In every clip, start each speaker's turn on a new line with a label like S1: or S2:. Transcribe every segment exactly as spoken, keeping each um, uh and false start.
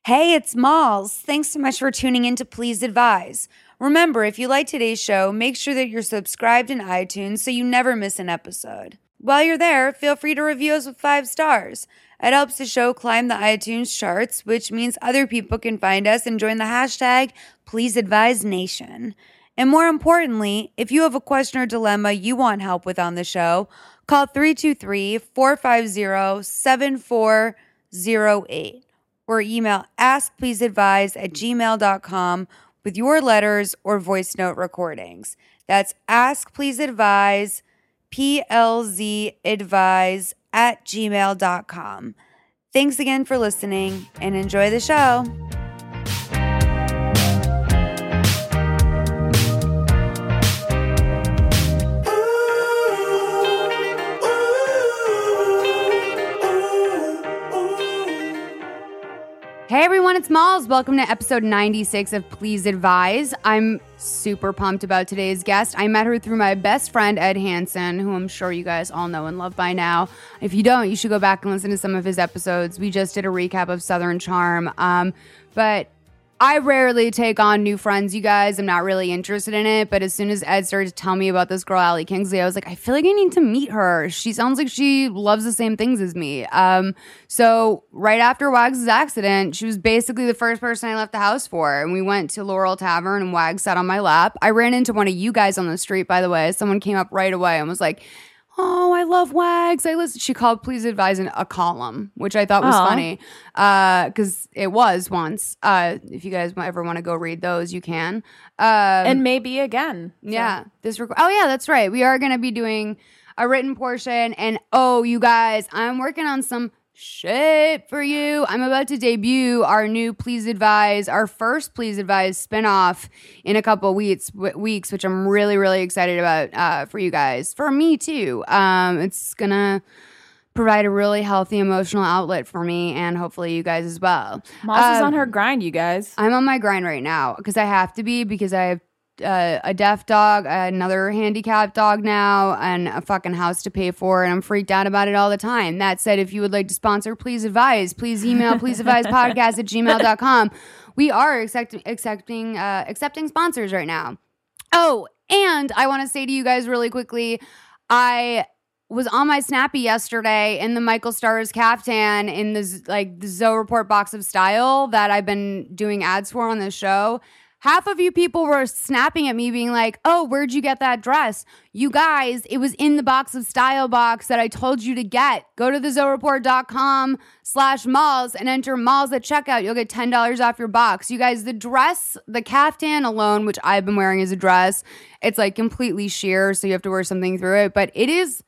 S1: Hey, it's Malls. Thanks so much for tuning in to Please Advise. Remember, if you like today's show, make sure that you're subscribed in iTunes so you never miss an episode. While you're there, feel free to review us with five stars. It helps the show climb the iTunes charts, which means other people can find us and join the hashtag PleaseAdviseNation. And more importantly, if you have a question or dilemma you want help with on the show, call three two three, four five zero, seven four zero eight. Or email askpleaseadvise at gmail dot com with your letters or voice note recordings. That's askpleaseadvise, P L Z advise at gmail dot com. Thanks again for listening and enjoy the show. Hey everyone, it's Malls. Welcome to episode ninety-six of Please Advise. I'm super pumped about today's guest. I met her through my best friend, Ed Hansen, who I'm sure you guys all know and love by now. If you don't, you should go back and listen to some of his episodes. We just did a recap of Southern Charm. Um, but I rarely take on new friends, you guys. I'm not really interested in it. But as soon as Ed started to tell me about this girl, Allie Kingsley, I was like, I feel like I need to meet her. She sounds like she loves the same things as me. Um, so right after Wags' accident, she was basically the first person I left the house for. And we went to Laurel Tavern and Wags sat on my lap. I ran into one of you guys on the street, by the way. Someone came up right away and was like, oh, I love Wags. I listen. She called Please Advise in a column, which I thought was
S2: Aww.
S1: funny because uh, it was once. Uh, if you guys ever want to go read those, you can. Um,
S2: and maybe again. So.
S1: Yeah. This. Rec- oh, yeah, that's right. We are going to be doing a written portion. And oh, you guys, I'm working on some shit for you. I'm about to debut our new Please Advise, our first Please Advise spinoff in a couple weeks, w- weeks, which I'm really, really excited about uh, for you guys. For me, too. Um, it's going to provide a really healthy emotional outlet for me and hopefully you guys as well.
S2: Moss
S1: um,
S2: is on her grind, you guys.
S1: I'm on my grind right now because I have to be because I have Uh, a deaf dog, another handicapped dog now, and a fucking house to pay for, and I'm freaked out about it all the time. That said, if you would like to sponsor Please Advise, please email pleaseadvisepodcast at gmail dot com. We are accept- accepting uh, accepting sponsors right now. Oh, and I want to say to you guys really quickly, I was on my Snappy yesterday in the Michael Stars caftan in the like the Zoe Report box of style that I've been doing ads for on this show. Half of you people were snapping at me being like, oh, where'd you get that dress? You guys, it was in the box of style box that I told you to get. Go to the zoe report dot com slash malls and enter malls at checkout. You'll get ten dollars off your box. You guys, the dress, the caftan alone, which I've been wearing as a dress, it's like completely sheer, so you have to wear something through it. But it is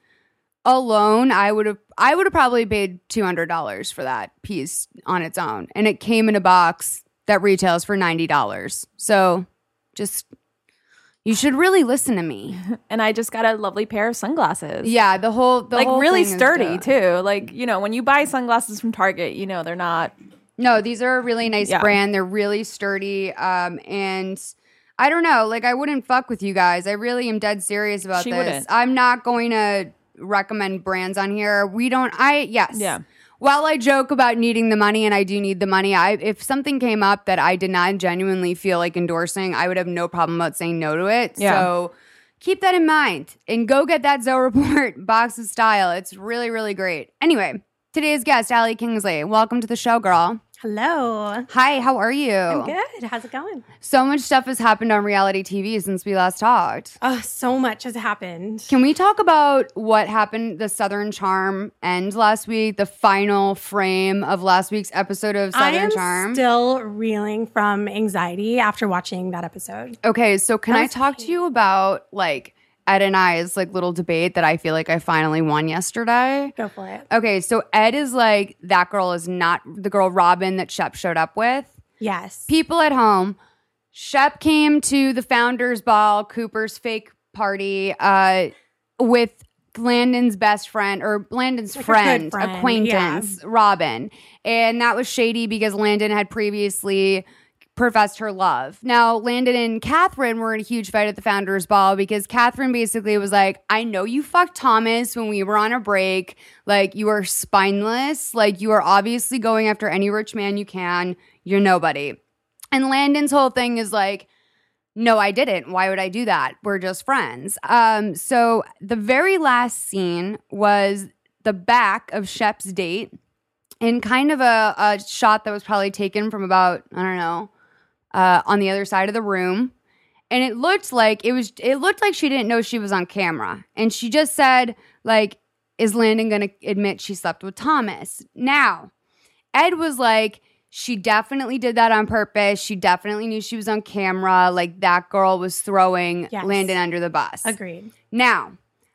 S1: alone, I would have I would have probably paid two hundred dollars for that piece on its own. And it came in a box that retails for ninety dollars. So just, you should really listen to me.
S2: And I just got a lovely pair of sunglasses.
S1: Yeah, the whole, the
S2: like
S1: whole
S2: really
S1: thing is
S2: sturdy
S1: dope.
S2: too. Like, you know, when you buy sunglasses from Target, you know, they're not.
S1: No, these are a really nice
S2: Yeah.
S1: brand. They're really sturdy. Um, and I don't know, like I wouldn't fuck with you guys. I really am dead serious about
S2: She
S1: this.
S2: wouldn't.
S1: I'm not going to recommend brands on here. We don't, I, yes.
S2: Yeah.
S1: While I joke about needing the money, and I do need the money, I if something came up that I did not genuinely feel like endorsing, I would have no problem about saying no to it.
S2: Yeah.
S1: So keep that in mind and go get that Zoe Report box of style. It's really, really great. Anyway, today's guest, Allie Kingsley. Welcome to the show, girl.
S3: Hello.
S1: Hi, how are you?
S3: I'm good. How's it going?
S1: So much stuff has happened on reality T V since we last talked.
S3: Oh, so much has happened.
S1: Can we talk about what happened, the Southern Charm end last week, the final frame of last week's episode of Southern
S3: I am
S1: Charm?
S3: still reeling from anxiety after watching that episode.
S1: Okay, so can
S3: That
S1: I
S3: was
S1: talk to you about like Ed and I's like little debate that I feel like I finally won yesterday?
S3: Go for it.
S1: Okay, so Ed is like, that girl is not the girl Robin that Shep showed up with.
S3: Yes.
S1: People at home, Shep came to the founders ball, Cooper's fake party, uh, with Landon's best friend or Landon's
S3: Like a good
S1: friend,
S3: friend,
S1: acquaintance, Robin. And that was shady because Landon had previously professed her love. Now, Landon and Catherine were in a huge fight at the Founders Ball because Catherine basically was like, I know you fucked Thomas when we were on a break. Like, you are spineless. Like, you are obviously going after any rich man you can. You're nobody. And Landon's whole thing is like, no, I didn't. Why would I do that? We're just friends. Um, so the very last scene was the back of Shep's date in kind of a, a shot that was probably taken from about, I don't know, Uh, on the other side of the room, and it looked like it was. It looked like she didn't know she was on camera, and she just said, "Like, is Landon going to admit she slept with Thomas?" Now, Ed was like, "She definitely did that on purpose. She definitely knew she was on camera. Like that girl was throwing
S3: Yes.
S1: Landon under the bus."
S3: Agreed.
S1: Now,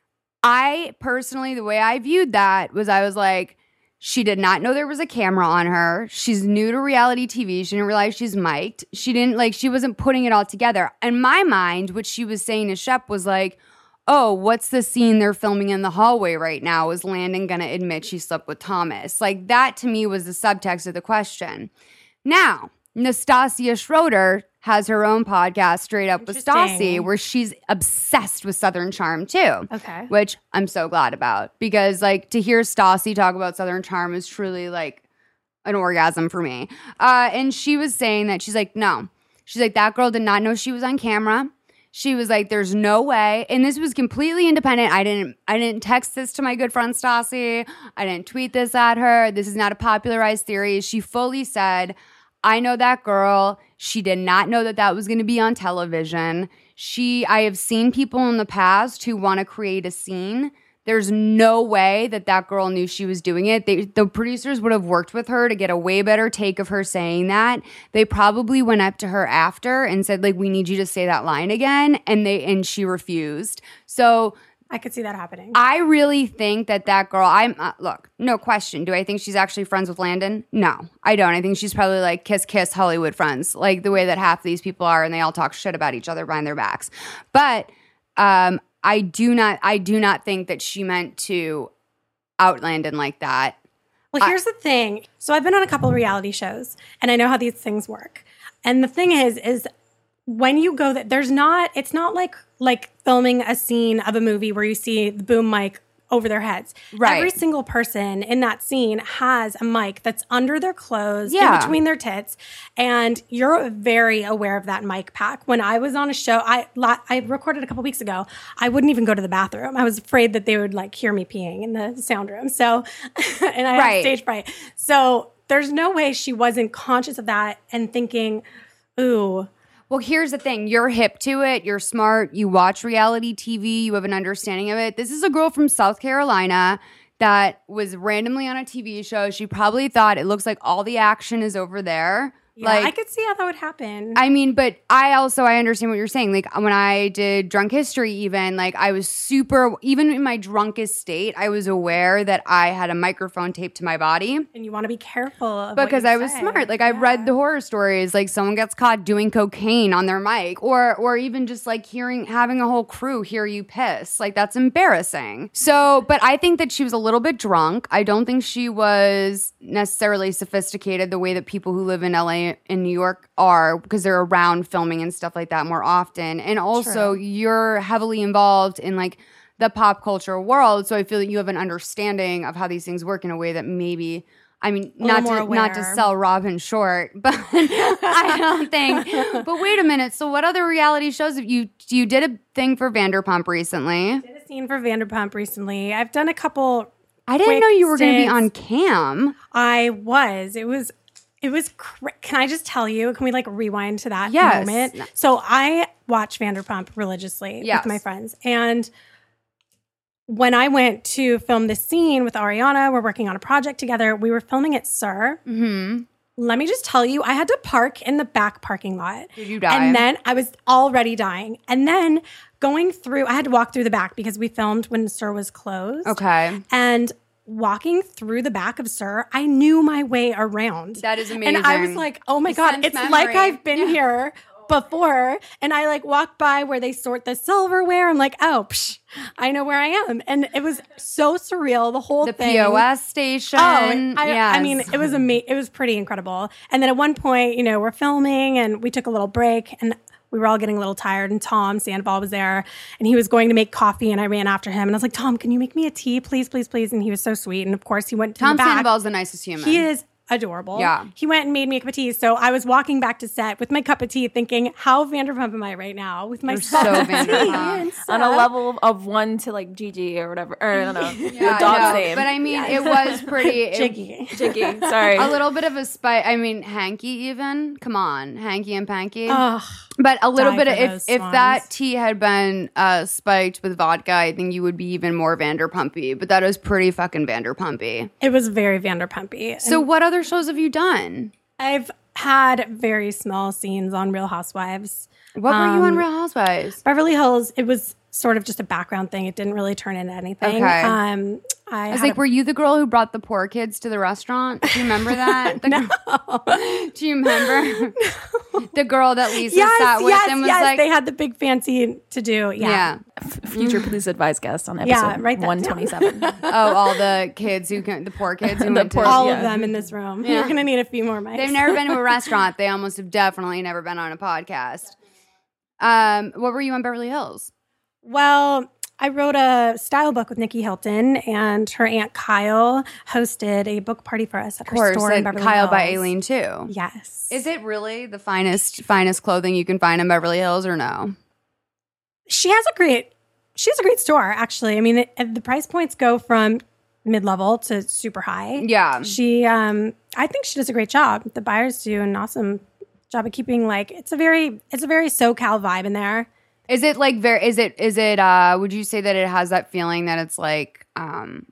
S1: I personally, the way I viewed that was, I was like, she did not know there was a camera on her. She's new to reality T V. She didn't realize she's mic'd. She didn't like, she wasn't putting it all together. In my mind, what she was saying to Shep was like, oh, what's the scene they're filming in the hallway right now? Is Landon going to admit she slept with Thomas? Like that to me was the subtext of the question. Now, Nastasia Schroeder has her own podcast, Straight Up with Stassi,
S3: Interesting.
S1: where she's obsessed with Southern Charm too.
S3: Okay.
S1: Which I'm so glad about, because like to hear Stassi talk about Southern Charm is truly like an orgasm for me. Uh, and she was saying that she's like, no, she's like, that girl did not know she was on camera. She was like, there's no way. And this was completely independent. I didn't I didn't text this to my good friend Stassi. I didn't tweet this at her. This is not a popularized theory. She fully said, I know that girl. She did not know that that was going to be on television. She, I have seen people in the past who want to create a scene. There's no way that that girl knew she was doing it. They, the producers would have worked with her to get a way better take of her saying that. They probably went up to her after and said, like, we need you to say that line again. And they, and she refused. So
S3: I could see that happening.
S1: I really think that that girl, I'm, uh, look, no question. Do I think she's actually friends with Landon? No, I don't. I think she's probably like kiss, kiss Hollywood friends, like the way that half of these people are, and they all talk shit about each other behind their backs. But um, I do not, I do not think that she meant to out Landon like that.
S3: Well, here's the thing. So I've been on a couple of reality shows, and I know how these things work. And the thing is, is when you go that there's not, it's not like like filming a scene of a movie where you see the boom mic over their heads.
S1: Right.
S3: Every single person in that scene has a mic that's under their clothes,
S1: Yeah.
S3: in between their tits, and you're very aware of that mic pack. When I was on a show, I I recorded a couple weeks ago. I wouldn't even go to the bathroom. I was afraid that they would like hear me peeing in the sound room. So, and I
S1: Right.
S3: had stage fright. So there's no way she wasn't conscious of that and thinking, ooh.
S1: Well, here's the thing. You're hip to it. You're smart. You watch reality T V. You have an understanding of it. This is a girl from South Carolina that was randomly on a T V show. She probably thought it looks like all the action is over there.
S3: Yeah,
S1: like,
S3: I could see how that would happen.
S1: I mean, but I also, I understand what you're saying. Like when I did Drunk History even, like I was super, even in my drunkest state, I was aware that I had a microphone taped to my body.
S3: and you want to be careful of what
S1: Because
S3: you
S1: I was
S3: say.
S1: smart. Like I read the horror stories, like someone gets caught doing cocaine on their mic, or or even just like hearing having a whole crew hear you piss. Like that's embarrassing. So, but I think that she was a little bit drunk. I don't think she was necessarily sophisticated the way that people who live in L A and New York are, because they're around filming and stuff like that more often. And also
S3: True.
S1: you're heavily involved in like the pop culture world. So I feel that you have an understanding of how these things work in a way that maybe, I mean,
S3: A
S1: not
S3: little
S1: to
S3: more
S1: not to
S3: aware.
S1: sell Robin short, but I don't think. But wait a minute. So what other reality shows have you? You did a thing for Vanderpump recently.
S3: did a scene for Vanderpump recently. I've done a couple.
S1: I didn't
S3: quick
S1: know you were going to be
S3: stints.
S1: on cam.
S3: I was. It was. It was. Cra- Can I just tell you? Can we like rewind to that
S1: Yes.
S3: moment? So I watch Vanderpump religiously
S1: Yes.
S3: with my friends, and when I went to film this scene with Ariana, we're working on a project together. We were filming at Sir.
S1: Mm-hmm.
S3: Let me just tell you, I had to park in the back parking lot.
S1: Did you die?
S3: And then I was already dying. And then going through, I had to walk through the back because we filmed when Sir was closed.
S1: Okay.
S3: And walking through the back of Sir, I knew my way around.
S1: That is amazing.
S3: And I was like, oh my
S1: The
S3: God,
S1: sense
S3: it's
S1: memory.
S3: like I've been
S1: Yeah.
S3: here before, and I like walked by where they sort the silverware. I'm like, oh, psh, I know where I am, and it was so surreal. The whole
S1: The
S3: thing.
S1: P O S station.
S3: Oh, I,
S1: yes.
S3: I mean, it was ama- It was pretty incredible. And then at one point, you know, we're filming, and we took a little break, and we were all getting a little tired. And Tom Sandoval was there, and he was going to make coffee, and I ran after him, and I was like, Tom, can you make me a tea, please, please, please? And he was so sweet. And of course, he went to
S1: Tom
S3: the back.
S1: Sandoval's the nicest human.
S3: He is adorable.
S1: Yeah.
S3: He went and made me a cup of tea. So I was walking back to set with my cup of tea thinking, how Vanderpump am I right now with my
S1: You're
S3: cup
S1: so
S3: of tea
S1: Vanderpump.
S3: and
S2: On a
S3: stuff.
S2: level of one to like Gigi or whatever. Or I don't know.
S1: Yeah,
S2: the dog's
S1: no,
S2: name.
S1: But I mean, it was pretty. it-
S3: Jiggy.
S2: Jiggy. Sorry.
S1: A little bit of a spite. I mean, Hanky even. Come on, Hanky and Panky.
S3: Ugh.
S1: But a little
S3: Die
S1: bit of
S3: for
S1: if
S3: those
S1: if
S3: swans.
S1: that tea had been uh, spiked with vodka, I think you would be even more Vanderpumpy. But that was pretty fucking Vanderpumpy.
S3: It was very Vanderpumpy.
S1: So what other shows have you done?
S3: I've had very small scenes on Real Housewives.
S1: What were you on
S3: Um,
S1: Real Housewives?
S3: Beverly Hills, it was sort of just a background thing. It didn't really turn into anything.
S1: Okay.
S3: Um, I,
S1: I was
S3: had
S1: like,
S3: a-
S1: were you the girl who brought the poor kids to the restaurant? Do you remember that? The no. Do you remember the girl that Lisa
S3: yes,
S1: sat with
S3: yes,
S1: and was
S3: yes.
S1: like,
S3: They had the big fancy to do. Yeah.
S1: yeah.
S2: Future Please Advise guest on
S3: Yeah,
S2: episode
S3: write that
S2: one twenty-seven.
S1: Oh, all the kids who can, the poor kids who
S2: The
S1: went
S2: poor-
S1: to.
S3: All
S2: Yeah.
S3: of them in this room.
S1: Yeah.
S3: You're going to need a few more mics.
S1: They've never been to a restaurant. They almost have definitely never been on a podcast. Um, what were you on Beverly Hills?
S3: Well, I wrote a style book with Nikki Hilton, and her aunt Kyle hosted a book party for us at
S1: Of
S3: her
S1: course,
S3: store in
S1: and
S3: Beverly
S1: Kyle
S3: Hills.
S1: by Aileen too.
S3: Yes.
S1: Is it really the finest finest clothing you can find in Beverly Hills or no?
S3: She has a great. She has a great store, actually. I mean, it, the price points go from mid-level to super high.
S1: Yeah.
S3: She, um, I think she does a great job. The buyers do an awesome job of keeping like it's a very, it's a very SoCal vibe in there.
S1: Is it like very? Is it? Is it? Uh, would you say that it has that feeling that it's like um,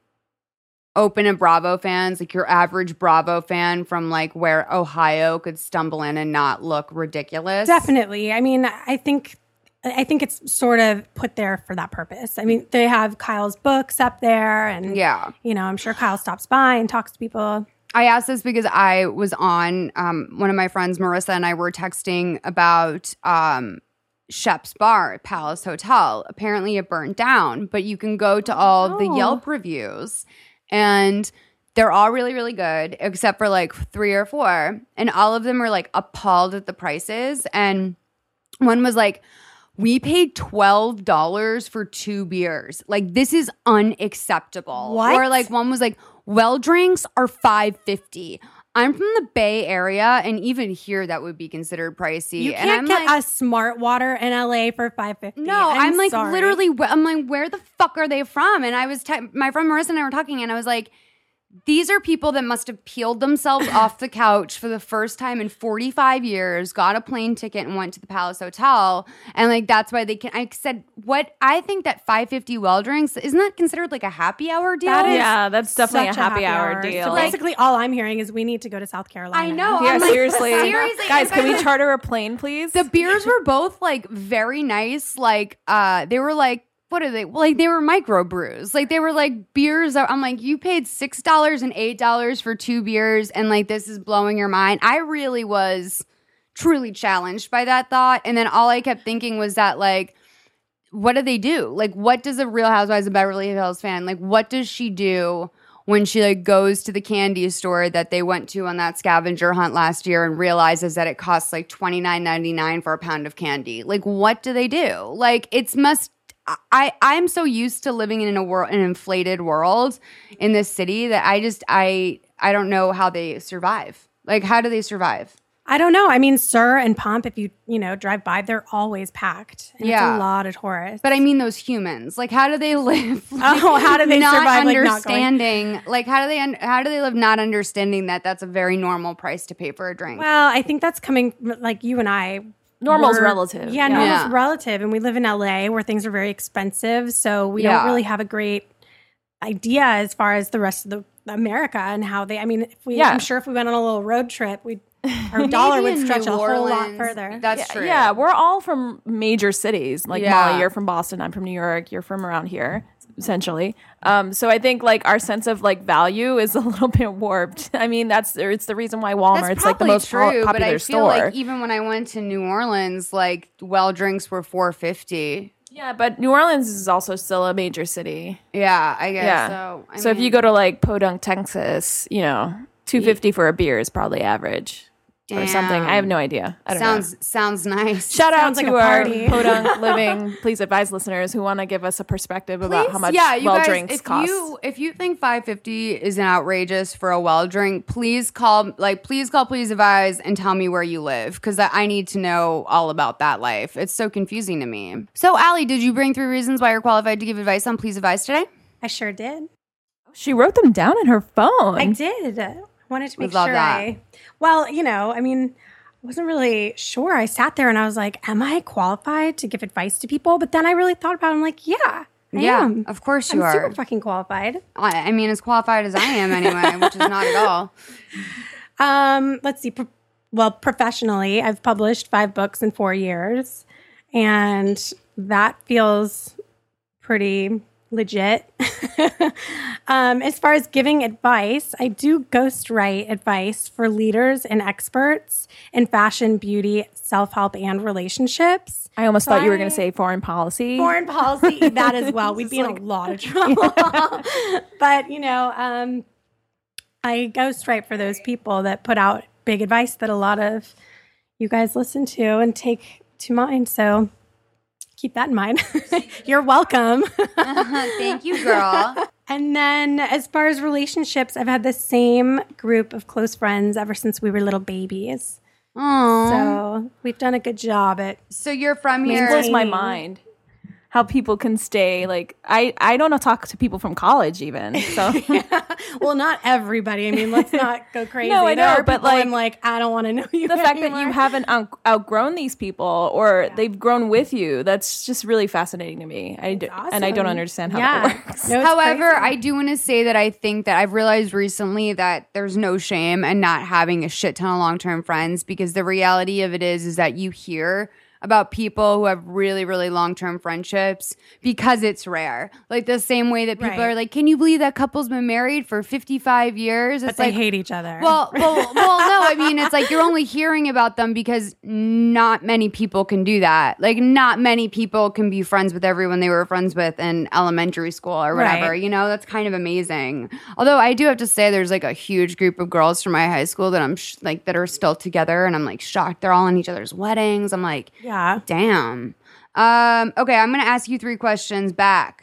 S1: open and Bravo fans, like your average Bravo fan from like where Ohio could stumble in and not look ridiculous?
S3: Definitely. I mean, I think, I think it's sort of put there for that purpose. I mean, they have Kyle's books up there, and
S1: Yeah.
S3: you know, I'm sure Kyle stops by and talks to people.
S1: I asked this because I was on um, one of my friends, Marissa, and I were texting about um, Shep's Bar at Palace Hotel. Apparently, it burned down, but you can go to all the
S3: Oh.
S1: Yelp reviews, and they're all really, really good, except for like three or four, and all of them are like appalled at the prices. And one was like, we paid twelve dollars for two beers. Like, this is unacceptable.
S3: What?
S1: Or like one was like, well drinks are five fifty. I'm from the Bay Area, and even here that would be considered pricey.
S3: You
S1: and
S3: can't
S1: I'm
S3: get
S1: like,
S3: a Smart Water in L A for five fifty.
S1: no, I'm, like
S3: sorry.
S1: literally, wh- I'm like, where the fuck are they from? And I was, te- my friend Marissa and I were talking, and I was like, these are people that must have peeled themselves off the couch for the first time in forty-five years, got a plane ticket and went to the Palace Hotel. And like, that's why they can, I said, what, I think that five fifty well drinks, isn't that considered like a happy hour deal?
S3: That is
S2: Yeah, that's definitely
S3: such
S2: a happy hour deal.
S3: So basically, all I'm hearing is we need to go to South Carolina.
S1: I know.
S2: Yeah,
S1: I'm like,
S2: seriously.
S1: seriously.
S2: Guys,
S1: And
S2: can
S1: by
S2: we
S1: the-
S2: charter a plane, please?
S1: The beers were both like very nice. Like, uh, they were like, what are they? Like, they were micro brews. Like, they were like beers. That, I'm like, you paid six dollars and eight dollars for two beers, and like, this is blowing your mind. I really was truly challenged by that thought. And then all I kept thinking was that, like, what do they do? Like, what does a Real Housewives of Beverly Hills fan, like, what does she do when she like goes to the candy store that they went to on that scavenger hunt last year and realizes that it costs like twenty-nine ninety-nine for a pound of candy? Like, what do they do? Like, it's must I I'm so used to living in a world an inflated world in this city that I just I I don't know how they survive. Like, how do they survive?
S3: I don't know. I mean, Sir and Pump, if you, you know, drive by, they're always packed. And
S1: Yeah.
S3: It's a lot of tourists.
S1: But I mean those humans. Like, how do they live? Like,
S3: Oh, how do they
S1: not
S3: survive, like, not going-
S1: understanding? Like, how do they un- how do they live not understanding that that's a very normal price to pay for a drink?
S3: Well, I think that's coming, like you and I.
S2: Normal's
S3: we're-
S2: relative.
S3: Yeah,
S2: Yeah.
S3: normal's
S1: Yeah.
S3: relative. And we live in L A where things are very expensive. So we
S1: Yeah.
S3: don't really have a great idea as far as the rest of the America and how they, I mean, if we,
S2: Yeah.
S3: I'm sure if we went on a little road trip, we'd, our dollar
S1: Maybe
S3: would
S1: in
S3: stretch
S1: New
S3: a whole lot
S1: Orleans.
S3: further.
S1: That's
S2: yeah,
S1: true.
S2: Yeah, we're all from major cities. Like
S1: Yeah.
S2: Molly, you're from Boston. I'm from New York. You're from around here. essentially. Um, so I think like our sense of like value is a little bit warped. I mean, that's it's the reason why Walmart's like the most
S1: true,
S2: po- popular
S1: but I feel
S2: store.
S1: like even when I went to New Orleans, like well drinks were four fifty.
S2: Yeah, but New Orleans is also still a major city.
S1: Yeah, I guess
S2: Yeah.
S1: so. I
S2: so if
S1: mean-
S2: you go to like Podunk, Texas, you know, two fifty for a beer is probably average or something. I have no idea. I don't
S1: sounds
S2: know.
S1: sounds nice.
S2: Shout out
S3: Sounds
S2: to
S3: like a
S2: our
S3: party.
S2: Podunk living Please Advise listeners who want to give us a perspective about
S1: Please,
S2: how much
S1: yeah, you
S2: well
S1: guys,
S2: drinks
S1: if
S2: cost.
S1: you if you think five fifty is an outrageous for a well drink, please call like please call Please Advise and tell me where you live because I, I need to know all about that life. It's so confusing to me. So, Allie, did you bring three reasons why you're qualified to give advice on Please Advise today?
S3: I sure did.
S2: She wrote them down in her phone.
S3: I did. I wanted to
S1: We
S3: make
S1: love
S3: sure
S1: that.
S3: I. Well, you know, I mean, I wasn't really sure. I sat there and I was like, am I qualified to give advice to people? But then I really thought about it. I'm like, yeah, I
S1: Yeah,
S3: am.
S1: of course you
S3: I'm
S1: are.
S3: super fucking qualified.
S1: I, I mean, as qualified as I am anyway, which is not at all.
S3: Um, let's see. Pro- well, professionally, I've published five books in four years, and that feels pretty legit. um, as far as giving advice, I do ghostwrite advice for leaders and experts in fashion, beauty, self-help, and relationships.
S2: I almost thought you were
S3: I-
S2: going to say foreign policy.
S3: Foreign policy, that as well. We'd be in a lot of trouble. But, you know, um, I ghostwrite for those people that put out big advice that a lot of you guys listen to and take to mind. So keep that in mind. You're welcome.
S1: Thank you, girl.
S3: And then as far as relationships, I've had the same group of close friends ever since we were little babies.
S1: Oh,
S3: So we've done a good job at
S1: so you're from
S2: It
S1: here.
S2: blows my
S3: Maintaining.
S2: mind how people can stay like I I don't know talk to people from college even. So
S3: well, not everybody. I mean, let's not go crazy.
S2: No, I
S3: There
S2: know,
S3: are
S2: but,
S3: people I'm
S2: like,
S3: like, I don't want to know you.
S2: the fact that
S3: anymore.
S2: you haven't out- outgrown these people or they've grown with you, that's just really fascinating to me. I d- and I don't
S3: awesome.
S2: understand how
S3: Yeah.
S2: that works.
S3: No, it's
S1: However,
S3: crazy.
S1: I do want to say that I think that I've realized recently that there's no shame in not having a shit ton of long-term friends because the reality of it is is that you hear about people who have really, really long-term friendships because it's rare. Like the same way that people
S3: Right.
S1: are like, can you believe that couple's been married for fifty-five years? It's
S3: but they
S1: like,
S3: hate each other.
S1: well, well, well, no. I mean, it's like you're only hearing about them because not many people can do that. Like, not many people can be friends with everyone they were friends with in elementary school or whatever.
S3: Right.
S1: You know, that's kind of amazing. Although I do have to say, there's like a huge group of girls from my high school that I'm sh- like that are still together, and I'm like shocked they're all in each other's weddings. I'm like,
S3: yeah.
S1: damn. Um, okay, I'm gonna ask you three questions back.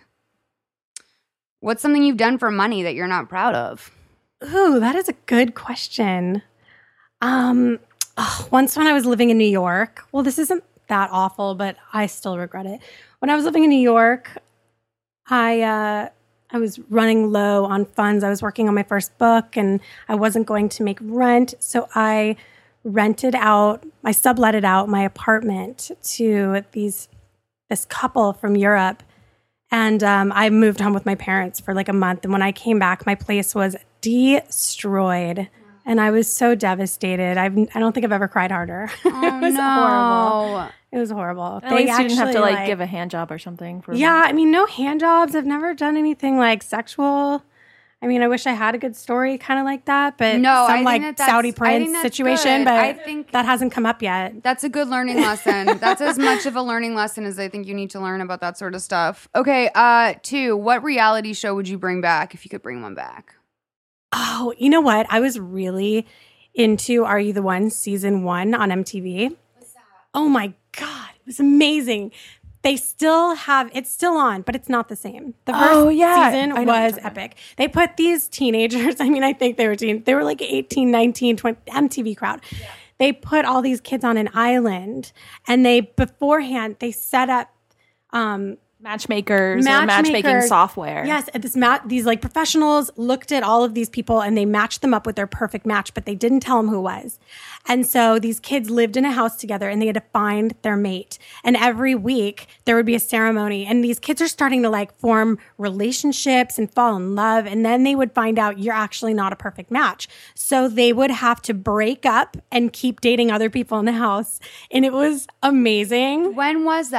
S1: What's something you've done for money that you're not proud of?
S3: Ooh, that is a good question. Um, oh, once when I was living in New York, well, this isn't that awful, but I still regret it. When I was living in New York, I uh, I was running low on funds. I was working on my first book, and I wasn't going to make rent, so I rented out, I subletted out my apartment to these this couple from Europe. And um, I moved home with my parents for like a month. And when I came back, my place was destroyed. And I was so devastated. I've, I don't think I've ever cried harder.
S1: Oh,
S3: it was
S1: no.
S3: horrible. It was horrible.
S2: At least you didn't have to like, give a hand job or something for
S3: Yeah, I mean, no hand jobs. I've never done anything like sexual. I mean, I wish I had a good story kind of like that, but
S1: No, I
S3: some
S1: think
S3: like
S1: that that's-
S3: Saudi
S1: I
S3: prince
S1: think that's
S3: situation,
S1: good.
S3: but
S1: I think-
S3: that hasn't come up yet.
S1: That's a good learning lesson. That's as much of a learning lesson as I think you need to learn about that sort of stuff. Okay, uh, two, what reality show would you bring back if you could bring one back?
S3: Oh, you know what? I was really into Are You the One season one on M T V. What's that? Oh my God. It was amazing. They still have, it's still on, but it's not the same. The first
S2: Oh, yeah.
S3: season
S2: I know what you're
S3: was
S2: talking about.
S3: epic. They put these teenagers, I mean, I think they were teen, they were like eighteen, nineteen, twenty, M T V crowd. Yeah. They put all these kids on an island and they beforehand, they set up, um,
S2: matchmakers, or matchmaking
S3: matchmakers.
S2: software.
S3: Yes, and this mat these like professionals looked at all of these people and they matched them up with their perfect match, but they didn't tell them who it was. And so these kids lived in a house together and they had to find their mate. And every week there would be a ceremony and these kids are starting to like form relationships and fall in love. And then they would find out you're actually not a perfect match. So they would have to break up and keep dating other people in the house. And it was amazing.
S1: When was that?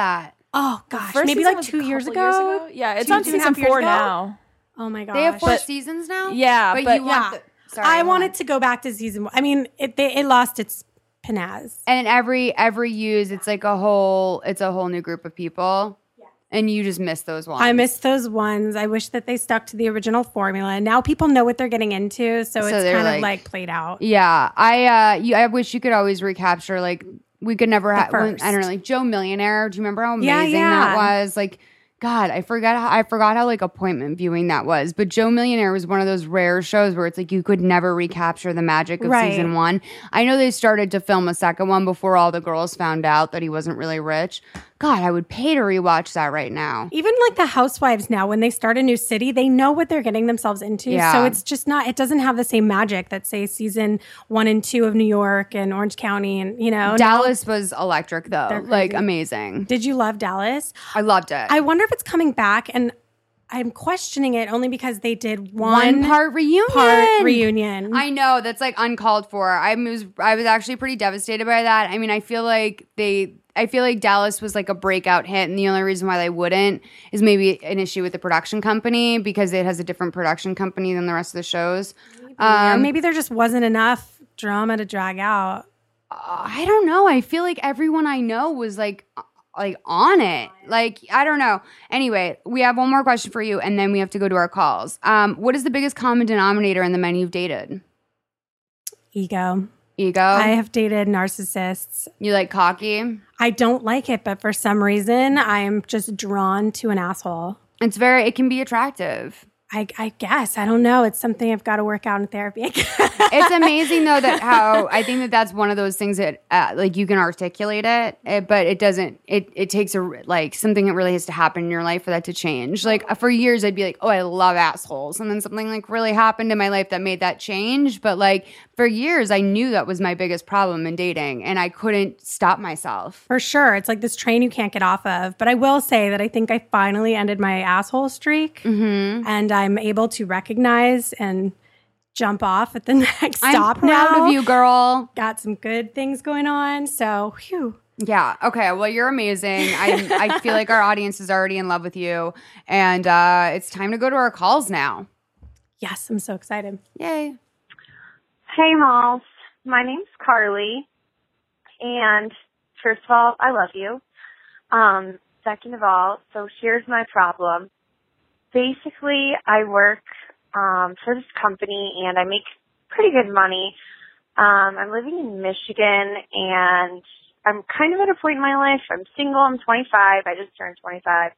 S3: Oh gosh,
S2: First
S3: maybe
S2: season
S3: like
S2: was a
S3: two years
S2: couple
S3: ago.
S2: years ago. Yeah, it's
S3: Two-
S2: on
S3: two and a
S2: season
S3: half years
S2: four
S3: ago?
S2: now.
S3: Oh my gosh.
S1: They have four
S2: But-
S1: seasons now?
S2: Yeah,
S1: but,
S2: but-
S1: you want
S3: Yeah.
S1: the, sorry,
S3: I
S1: hold
S3: wanted
S1: on.
S3: to go back to season one. I mean, it they, it lost its pizzazz.
S1: And every every use, it's like a whole it's a whole new group of people. And you just miss those ones.
S3: I miss those ones. I wish that they stuck to the original formula. And now people know what they're getting into, so,
S1: So
S3: it's
S1: they're
S3: kind
S1: like-
S3: of like played out.
S1: Yeah, I uh, you, I wish you could always recapture like we could never have. I
S3: first.
S1: don't know, like Joe Millionaire. Do you remember how
S3: Yeah,
S1: amazing
S3: yeah.
S1: that was? Like, God, I forgot. How, I forgot how like appointment viewing that was. But Joe Millionaire was one of those rare shows where it's like you could never recapture the magic of
S3: Right.
S1: season one. I know they started to film a second one before all the girls found out that he wasn't really rich. God, I would pay to rewatch that right now.
S3: Even like the housewives now, when they start a new city, they know what they're getting themselves into.
S1: Yeah.
S3: So it's just not, it doesn't have the same magic that, say, season one and two of New York and Orange County and, you know. now-
S1: Dallas was electric though,
S3: They're
S1: like
S3: crazy.
S1: amazing.
S3: Did you love Dallas?
S1: I loved it.
S3: I wonder if it's coming back, and I'm questioning it only because they did one,
S1: one part reunion.
S3: part reunion.
S1: I know that's like uncalled for. I was I was actually pretty devastated by that. I mean, I feel like they I feel like Dallas was like a breakout hit, and the only reason why they wouldn't is maybe an issue with the production company because it has a different production company than the rest of the shows.
S3: Yeah,
S1: Um,
S3: maybe there just wasn't enough drama to drag out.
S1: I don't know. I feel like everyone I know was like like on it. Like I don't know. Anyway, we have one more question for you, and then we have to go to our calls. Um, what is the biggest common denominator in the men you've dated?
S3: Ego.
S1: Ego.
S3: I have dated narcissists.
S1: You like cocky?
S3: I don't like it, but for some reason, I am just drawn to an asshole.
S1: It's very. It can be attractive.
S3: I, I guess. I don't know. It's something I've got to work out in therapy.
S1: It's amazing though that how I think that that's one of those things that uh, like you can articulate it, it, but it doesn't. It it takes a like something that really has to happen in your life for that to change. Like uh, for years, I'd be like, oh, I love assholes, and then something like really happened in my life that made that change. But like for years, I knew that was my biggest problem in dating, and I couldn't stop myself.
S3: For sure. It's like this train you can't get off of. But I will say that I think I finally ended my asshole streak.
S1: Mm-hmm.
S3: And I'm able to recognize and jump off at the next
S1: I'm
S3: stop
S1: proud
S3: now.
S1: of you, girl.
S3: Got some good things going on. So, whew.
S1: Yeah. Okay. Well, you're amazing. I I feel like our audience is already in love with you, and uh, it's time to go to our calls now.
S3: Yes, I'm so excited.
S1: Yay.
S4: Hey, Malls. My name's Carly. And first of all, I love you. Um, second of all, so here's my problem. Basically, I work um, for this company, and I make pretty good money. Um, I'm living in Michigan, and I'm kind of at a point in my life. I'm single. I'm twenty-five. I just turned twenty-five.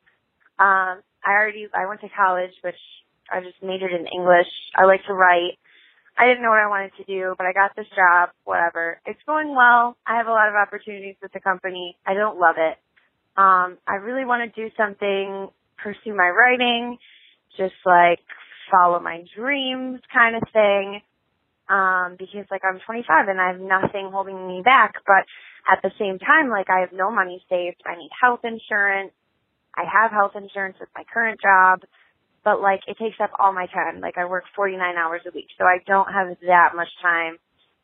S4: Um, I already I went to college, which I just majored in English. I like to write. I didn't know what I wanted to do, but I got this job, whatever. It's going well. I have a lot of opportunities with the company. I don't love it. Um, I really want to do something, pursue my writing, just like follow my dreams kind of thing. Um, because like I'm twenty-five and I have nothing holding me back, but at the same time, like I have no money saved. I need health insurance. I have health insurance with my current job. But, like, it takes up all my time. Like, I work forty-nine hours a week, so I don't have that much time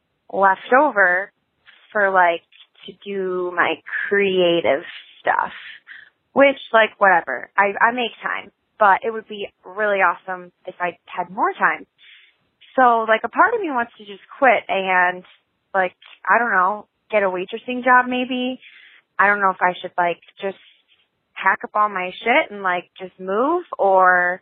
S4: left over for, like, to do my creative stuff. Which, like, whatever. I, I make time. But it would be really awesome if I had more time. So, like, a part of me wants to just quit and, like, I don't know, get a waitressing job maybe. I don't know if I should, like, just pack up all my shit and, like, just move, or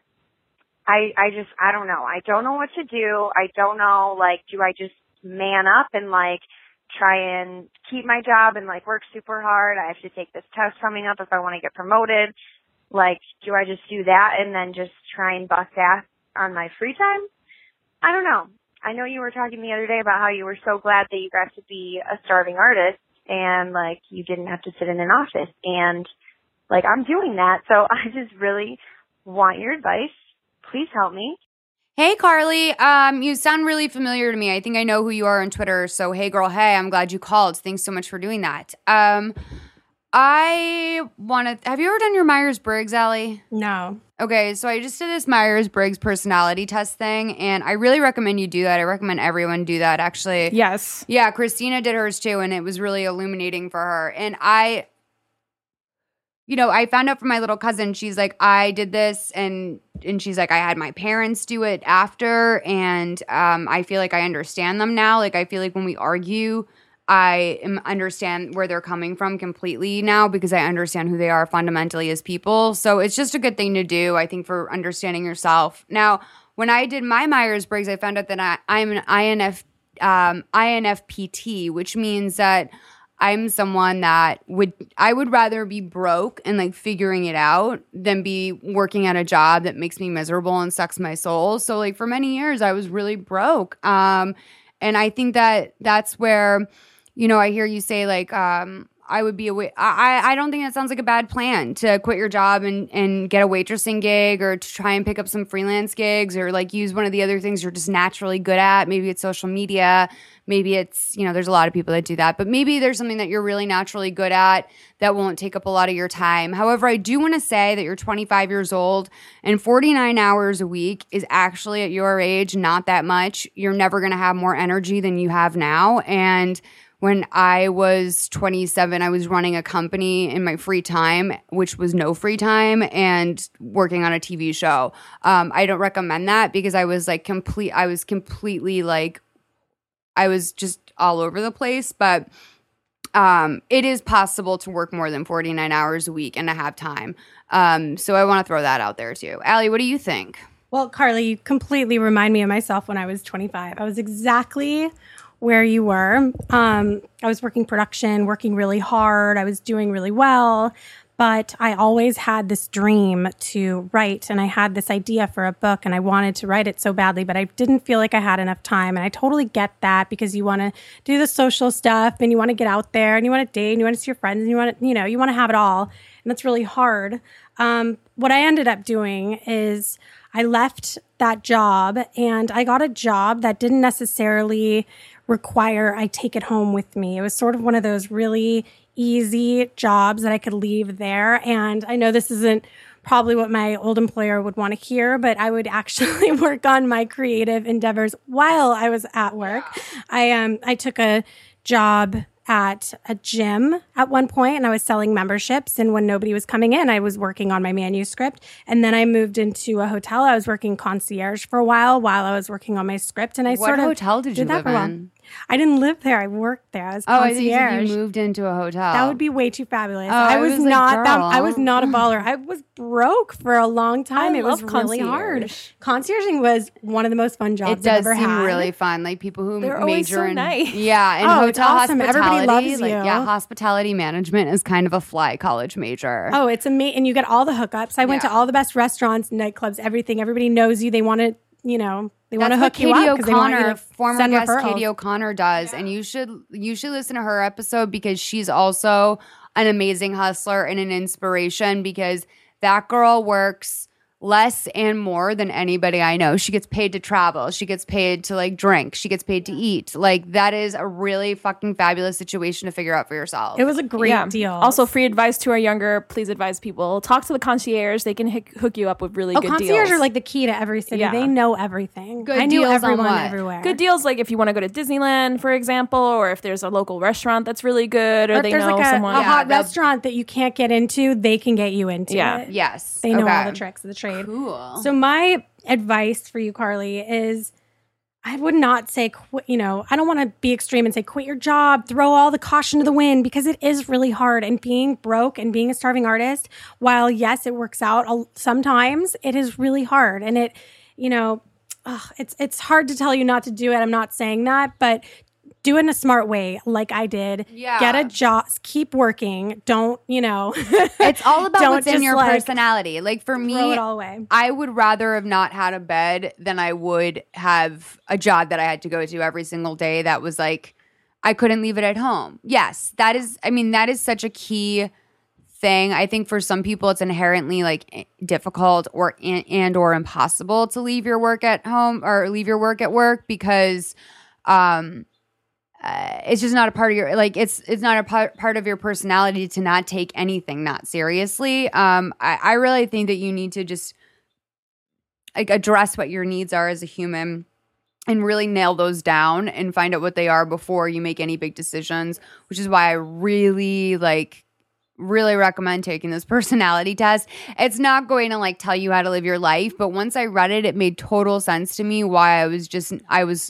S4: I, I just, I don't know. I don't know what to do. I don't know, like, do I just man up and, like, try and keep my job and, like, work super hard? I have to take this test coming up if I want to get promoted. Like, do I just do that and then just try and bust ass on my free time? I don't know. I know you were talking the other day about how you were so glad that you got to be a starving artist and, like, you didn't have to sit in an office. And, like, I'm doing that. So I just really want your advice. Please help me.
S1: Hey, Carly. Um, you sound really familiar to me. I think I know who you are on Twitter. So, hey, girl, hey, I'm glad you called. Thanks so much for doing that. Um, I want to – have you ever done your Myers-Briggs, Allie?
S3: No.
S1: Okay, so I just did this Myers-Briggs personality test thing, and I really recommend you do that. I recommend everyone do that, actually.
S2: Yes.
S1: Yeah, Christina did hers too, and it was really illuminating for her. And I you know, I found out from my little cousin, she's like, I did this, and and she's like, I had my parents do it after, and um, I feel like I understand them now. Like, I feel like when we argue, I am understand where they're coming from completely now because I understand who they are fundamentally as people. So it's just a good thing to do, I think, for understanding yourself. Now, when I did my Myers-Briggs, I found out that I, I'm an I N F, um, I N F P T, which means that I'm someone that would I would rather be broke and like figuring it out than be working at a job that makes me miserable and sucks my soul. So like for many years I was really broke. Um, and I think that that's where, you know, I hear you say like um, I would be a wait. I I don't think that sounds like a bad plan to quit your job and and get a waitressing gig or to try and pick up some freelance gigs or like use one of the other things you're just naturally good at. Maybe it's social media. Maybe it's, you know, there's a lot of people that do that, but maybe there's something that you're really naturally good at that won't take up a lot of your time. However, I do want to say that you're twenty-five years old and forty-nine hours a week is actually at your age not that much. You're never going to have more energy than you have now. And when I was twenty-seven, I was running a company in my free time, which was no free time, and working on a T V show. Um, I don't recommend that because I was like complete. I was completely like, I was just all over the place. But um, it is possible to work more than forty-nine hours a week and to have time. Um, so I want to throw that out there too. Allie, what do you think?
S3: Well, Carly, you completely remind me of myself when I was twenty-five. I was exactly where you were. Um, I was working production, working really hard. I was doing really well, but I always had this dream to write, and I had this idea for a book, and I wanted to write it so badly, but I didn't feel like I had enough time. And I totally get that because you want to do the social stuff, and you want to get out there, and you want to date, and you want to see your friends, and you want to, you know, you want to have it all, and that's really hard. Um, what I ended up doing is I left that job, and I got a job that didn't necessarily require I take it home with me. It was sort of one of those really easy jobs that I could leave there. And I know this isn't probably what my old employer would want to hear, but I would actually work on my creative endeavors while I was at work. I um I took a job at a gym at one point, and I was selling memberships. And when nobody was coming in, I was working on my manuscript. And then I moved into a hotel. I was working concierge for a while while I was working on my script. And I
S1: What
S3: sort of
S1: hotel did you
S3: did that
S1: live
S3: for a while.
S1: in?
S3: I didn't live there. I worked there. I was
S1: Oh, I
S3: concierge.
S1: think you said you moved into a hotel.
S3: That would be way too fabulous.
S1: Oh,
S3: I
S1: I
S3: was,
S1: was like,
S3: not that,
S1: girl.
S3: I was not a baller. I was broke for a long time.
S2: I
S3: it was
S2: love
S3: really hard.
S2: concierge.
S3: Concierging was one of the most fun
S1: It
S3: jobs I've
S1: does
S3: ever
S1: seem
S3: had.
S1: really fun. Like people who
S2: They're always
S1: major
S2: so
S1: in
S2: nice.
S1: yeah, in
S3: Oh, it's
S1: hotel
S3: awesome. Everybody
S1: hospitality.
S3: loves
S1: like,
S3: you.
S1: Yeah, hospitality management is kind of a fly college major.
S3: Oh, it's amazing. And you get all the hookups. I went
S1: Yeah.
S3: to all the best restaurants, nightclubs, everything. Everybody knows you. They want to, you know, they want to
S1: That's
S3: hook
S1: what
S3: you
S1: Katie
S3: up because they want you
S1: O'Connor,
S3: to
S1: former
S3: send
S1: guest
S3: referrals.
S1: Katie O'Connor does, and you should you should listen to her episode because she's also an amazing hustler and an inspiration because that girl works less and more than anybody I know. She gets paid to travel. She gets paid to like drink. She gets paid to eat. Like that is a really fucking fabulous situation to figure out for yourself.
S3: It was a great
S2: Yeah.
S3: deal.
S2: Also, free advice to our younger. Please advise people. Talk to the concierge. They can hick- hook you up with really
S3: oh,
S2: good
S3: concierge
S2: deals.
S3: are like the key to every city.
S2: Yeah.
S3: They know everything.
S1: Good
S3: I knew
S1: deals on
S3: everyone
S1: what?
S3: everywhere.
S2: good deals, like if you want to go to Disneyland, for example, or if there's a local restaurant that's really good, or,
S3: Or if
S2: they
S3: there's
S2: know
S3: like a,
S2: someone.
S3: a
S1: Yeah,
S3: hot
S1: they'll-
S3: restaurant that you can't get into, they can get you into
S2: Yeah.
S3: it.
S1: yes.
S3: They know all
S1: Okay.
S3: the tricks of the trade.
S1: Cool.
S3: So my advice for you, Carly, is I would not say, quit, you know, I don't want to be extreme and say quit your job, throw all the caution to the wind because it is really hard. And being broke and being a starving artist, while yes, it works out a- sometimes, it is really hard. And it, you know, ugh, it's it's hard to tell you not to do it. I'm not saying that, but do it in a smart way, like I did.
S1: Yeah.
S3: Get a job, keep working. Don't, you know,
S1: It's all about
S3: Don't
S1: what's in
S3: just,
S1: your
S3: like,
S1: personality. Like for me,
S3: throw it all away.
S1: I would rather have not had a bed than I would have a job that I had to go to every single day that was like I couldn't leave it at home. Yes, that is I mean that is such a key thing. I think for some people it's inherently like difficult or and, and or impossible to leave your work at home or leave your work at work because um Uh, it's just not a part of your like it's it's not a part, part of your personality to not take anything not seriously. Um, I, I really think that you need to just like address what your needs are as a human and really nail those down and find out what they are before you make any big decisions, which is why I really like really recommend taking this personality test. It's not going to like tell you how to live your life, but once I read it, it made total sense to me why I was just I was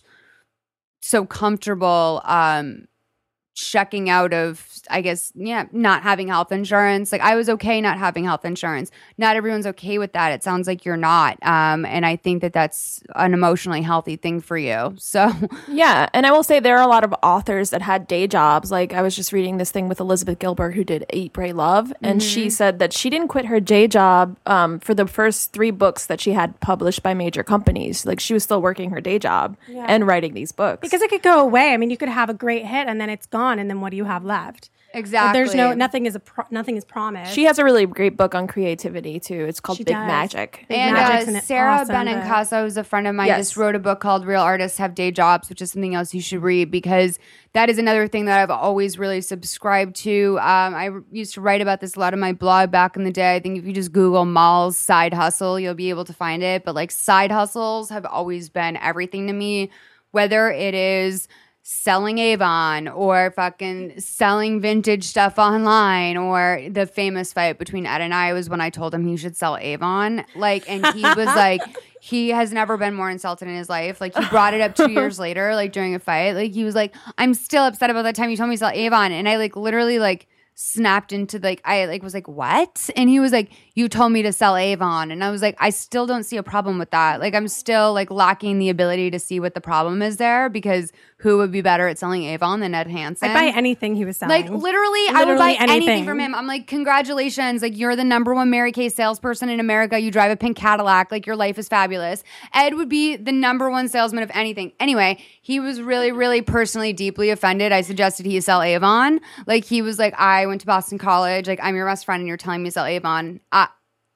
S1: so comfortable um checking out of, I guess, yeah, not having health insurance. Like I was okay not having health insurance. Not everyone's okay with that. It sounds like you're not. Um, and I think that that's an emotionally healthy thing for you. So
S2: yeah. And I will say there are a lot of authors that had day jobs. Like I was just reading this thing with Elizabeth Gilbert who did Eat, Pray, Love. And mm-hmm. she said that she didn't quit her day job um, for the first three books that she had published by major companies. Like she was still working her day job yeah. and writing these books.
S3: Because it could go away. I mean, you could have a great hit and then it's gone. And then what do you have left?
S1: Exactly.
S3: There's no nothing is a pro- nothing is promised.
S2: She has a really great book on creativity too. It's called she Big does. Magic.
S1: Big and uh, Sarah awesome, Benincasa, who's a friend of mine, yes. just wrote a book called Real Artists Have Day Jobs, which is something else you should read because that is another thing that I've always really subscribed to. Um, I used to write about this a lot in my blog back in the day. I think if you just Google Mal's side hustle, you'll be able to find it. But like side hustles have always been everything to me, whether it is selling Avon or fucking selling vintage stuff online, or the famous fight between Ed and I was when I told him he should sell Avon. Like, and he was like, he has never been more insulted in his life. Like, he brought it up two years later, like during a fight. Like, he was like, I'm still upset about that time you told me to sell Avon. And I like literally like snapped into like, I like was like, what? And he was like, you told me to sell Avon. And I was like, I still don't see a problem with that. Like, I'm still like lacking the ability to see what the problem is there, because who would be better at selling Avon than Ed Hansen?
S3: I'd buy anything he was selling.
S1: Like, literally, literally I would buy anything. anything from him. I'm like, congratulations. Like, you're the number one Mary Kay salesperson in America. You drive a pink Cadillac. Like, your life is fabulous. Ed would be the number one salesman of anything. Anyway, he was really, really personally deeply offended. I suggested he sell Avon. Like, he was like, I went to Boston College. Like, I'm your best friend and you're telling me to sell Avon. I,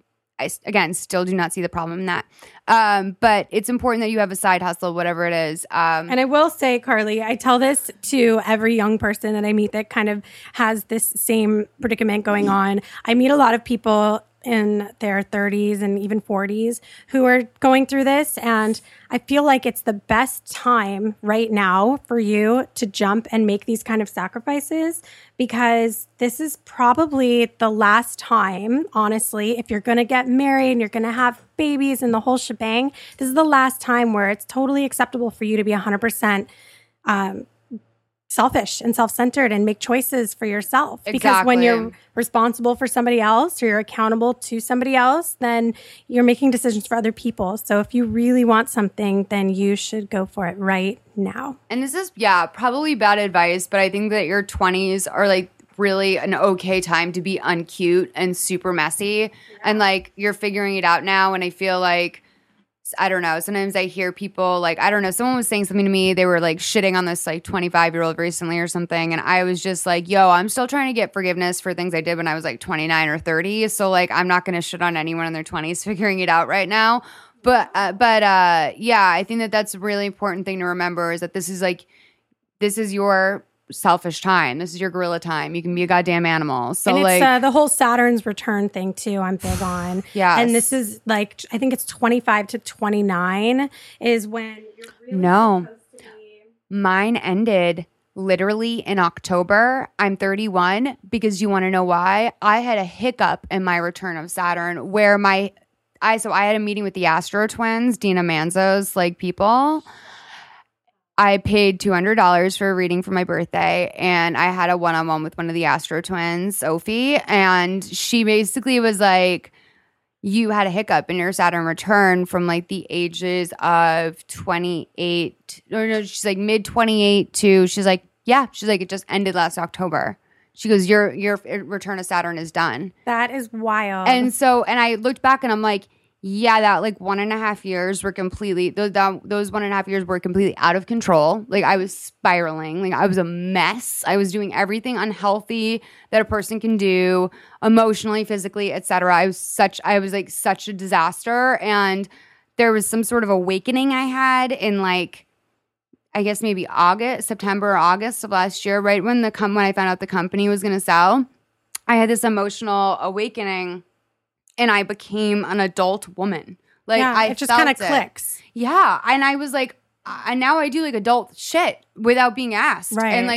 S1: I, again, still do not see the problem in that. Um, but it's important that you have a side hustle, whatever it is. Um,
S3: and I will say, Carly, I tell this to every young person that I meet that kind of has this same predicament going on. I meet a lot of people in their thirties and even forties who are going through this. And I feel like it's the best time right now for you to jump and make these kind of sacrifices, because this is probably the last time, honestly, if you're going to get married and you're going to have babies and the whole shebang, this is the last time where it's totally acceptable for you to be one hundred percent um, selfish and self-centered and make choices for yourself.
S1: Exactly.
S3: Because when you're responsible for somebody else or you're accountable to somebody else, then you're making decisions for other people. So if you really want something, then you should go for it right now.
S1: And this is, yeah, probably bad advice, but I think that your twenties are like really an okay time to be uncute and super messy. Yeah. And like, you're figuring it out now. And I feel like, I don't know. Sometimes I hear people like, I don't know, someone was saying something to me. They were like shitting on this like twenty-five year old recently or something. And I was just like, yo, I'm still trying to get forgiveness for things I did when I was like twenty-nine or thirty. So like, I'm not going to shit on anyone in their twenties figuring it out right now. But, uh, but uh, yeah, I think that that's a really important thing to remember, is that this is like, this is your selfish time. This is your gorilla time. You can be a goddamn animal. So
S3: and it's,
S1: like
S3: uh, the whole Saturn's return thing too, I'm big on.
S1: Yeah.
S3: And this is like, I think it's twenty-five to twenty-nine is when you're really
S1: no
S3: supposed to be.
S1: Mine ended literally in October. I'm thirty-one, because you want to know why? I had a hiccup in my return of Saturn where my I so I had a meeting with the Astro Twins, Dina Manzo's like people. I paid two hundred dollars for a reading for my birthday, and I had a one-on-one with one of the Astro Twins, Sophie, and she basically was like, you had a hiccup in your Saturn return from like the ages of twenty-eight, or no, she's like mid twenty-eight to, she's like, yeah, she's like, it just ended last October. She goes, your your return of Saturn is done.
S3: That is wild.
S1: And so, and I looked back and I'm like, yeah, that like one and a half years were completely, those, that, those one and a half years were completely out of control. Like, I was spiraling. Like, I was a mess. I was doing everything unhealthy that a person can do, emotionally, physically, et cetera. I was such, I was like such a disaster. And there was some sort of awakening I had in like, I guess maybe August, September or August of last year, right when the com- when I found out the company was going to sell. I had this emotional awakening. And I became an adult woman. Like,
S3: yeah,
S1: I
S3: it just
S1: kind of
S3: clicks.
S1: Yeah. And I was like, and now I do like adult shit without being asked.
S3: Right.
S1: And like,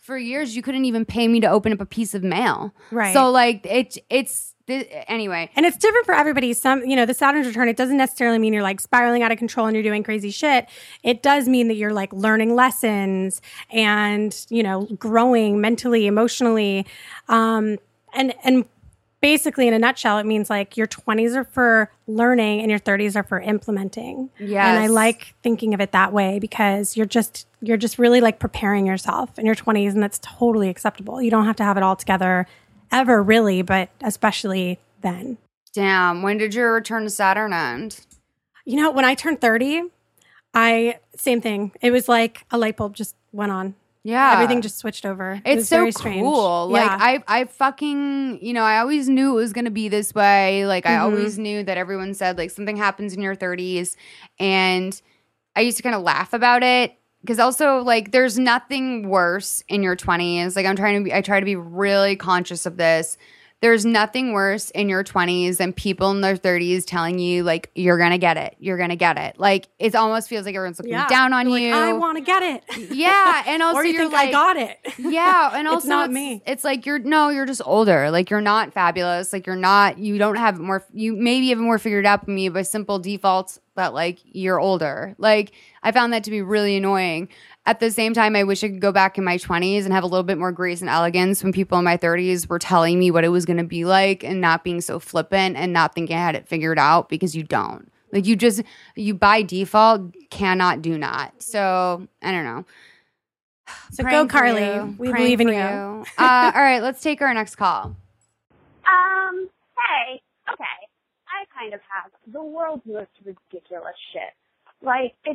S1: for years you couldn't even pay me to open up a piece of mail.
S3: Right.
S1: So like it it's it, anyway.
S3: And it's different for everybody. Some, you know, the Saturn's return, it doesn't necessarily mean you're like spiraling out of control and you're doing crazy shit. It does mean that you're like learning lessons and, you know, growing mentally, emotionally. Um, and, and basically in a nutshell, it means like your twenties are for learning and your thirties are for implementing.
S1: Yes.
S3: And I like thinking of it that way because you're just, you're just really like preparing yourself in your twenties, and that's totally acceptable. You don't have to have it all together ever, really, but especially then.
S1: Damn, when did your return to Saturn end?
S3: You know, when I turned thirty, I, same thing. It was like a light bulb just went on.
S1: Yeah.
S3: Everything just switched over. It
S1: It's
S3: was
S1: so
S3: very strange.
S1: cool.
S3: Yeah.
S1: Like I I fucking, you know, I always knew it was going to be this way. Like I always knew that everyone said like something happens in your thirties, and I used to kind of laugh about it because also like there's nothing worse in your twenties. Like I'm trying to be I try to be really conscious of this. There's nothing worse in your twenties than people in their thirties telling you, like, you're going to get it. You're going to get it. Like, it almost feels like everyone's looking
S3: Yeah.
S1: down on
S3: You're
S1: you.
S3: like, I want to get it.
S1: Yeah. And also,
S3: or you
S1: you're
S3: think
S1: like,
S3: I got it.
S1: yeah. And also,
S3: It's not
S1: it's,
S3: me.
S1: it's like, you're, no, you're just older. Like, you're not fabulous. Like, you're not, you don't have more, you maybe have more figured out than me by simple defaults that, like, you're older. Like, I found that to be really annoying. At the same time, I wish I could go back in my twenties and have a little bit more grace and elegance when people in my thirties were telling me what it was going to be like and not being so flippant and not thinking I had it figured out, because you don't. Like, you just, you by default cannot do not. So, I don't know.
S3: So
S1: Praying
S3: go,
S1: for
S3: Carly.
S1: you.
S3: We
S1: Praying
S3: believe in
S1: for
S3: you.
S1: uh, all right, let's take our next call.
S4: Um, hey, okay. I kind of have the world's most ridiculous shit. Like, it's,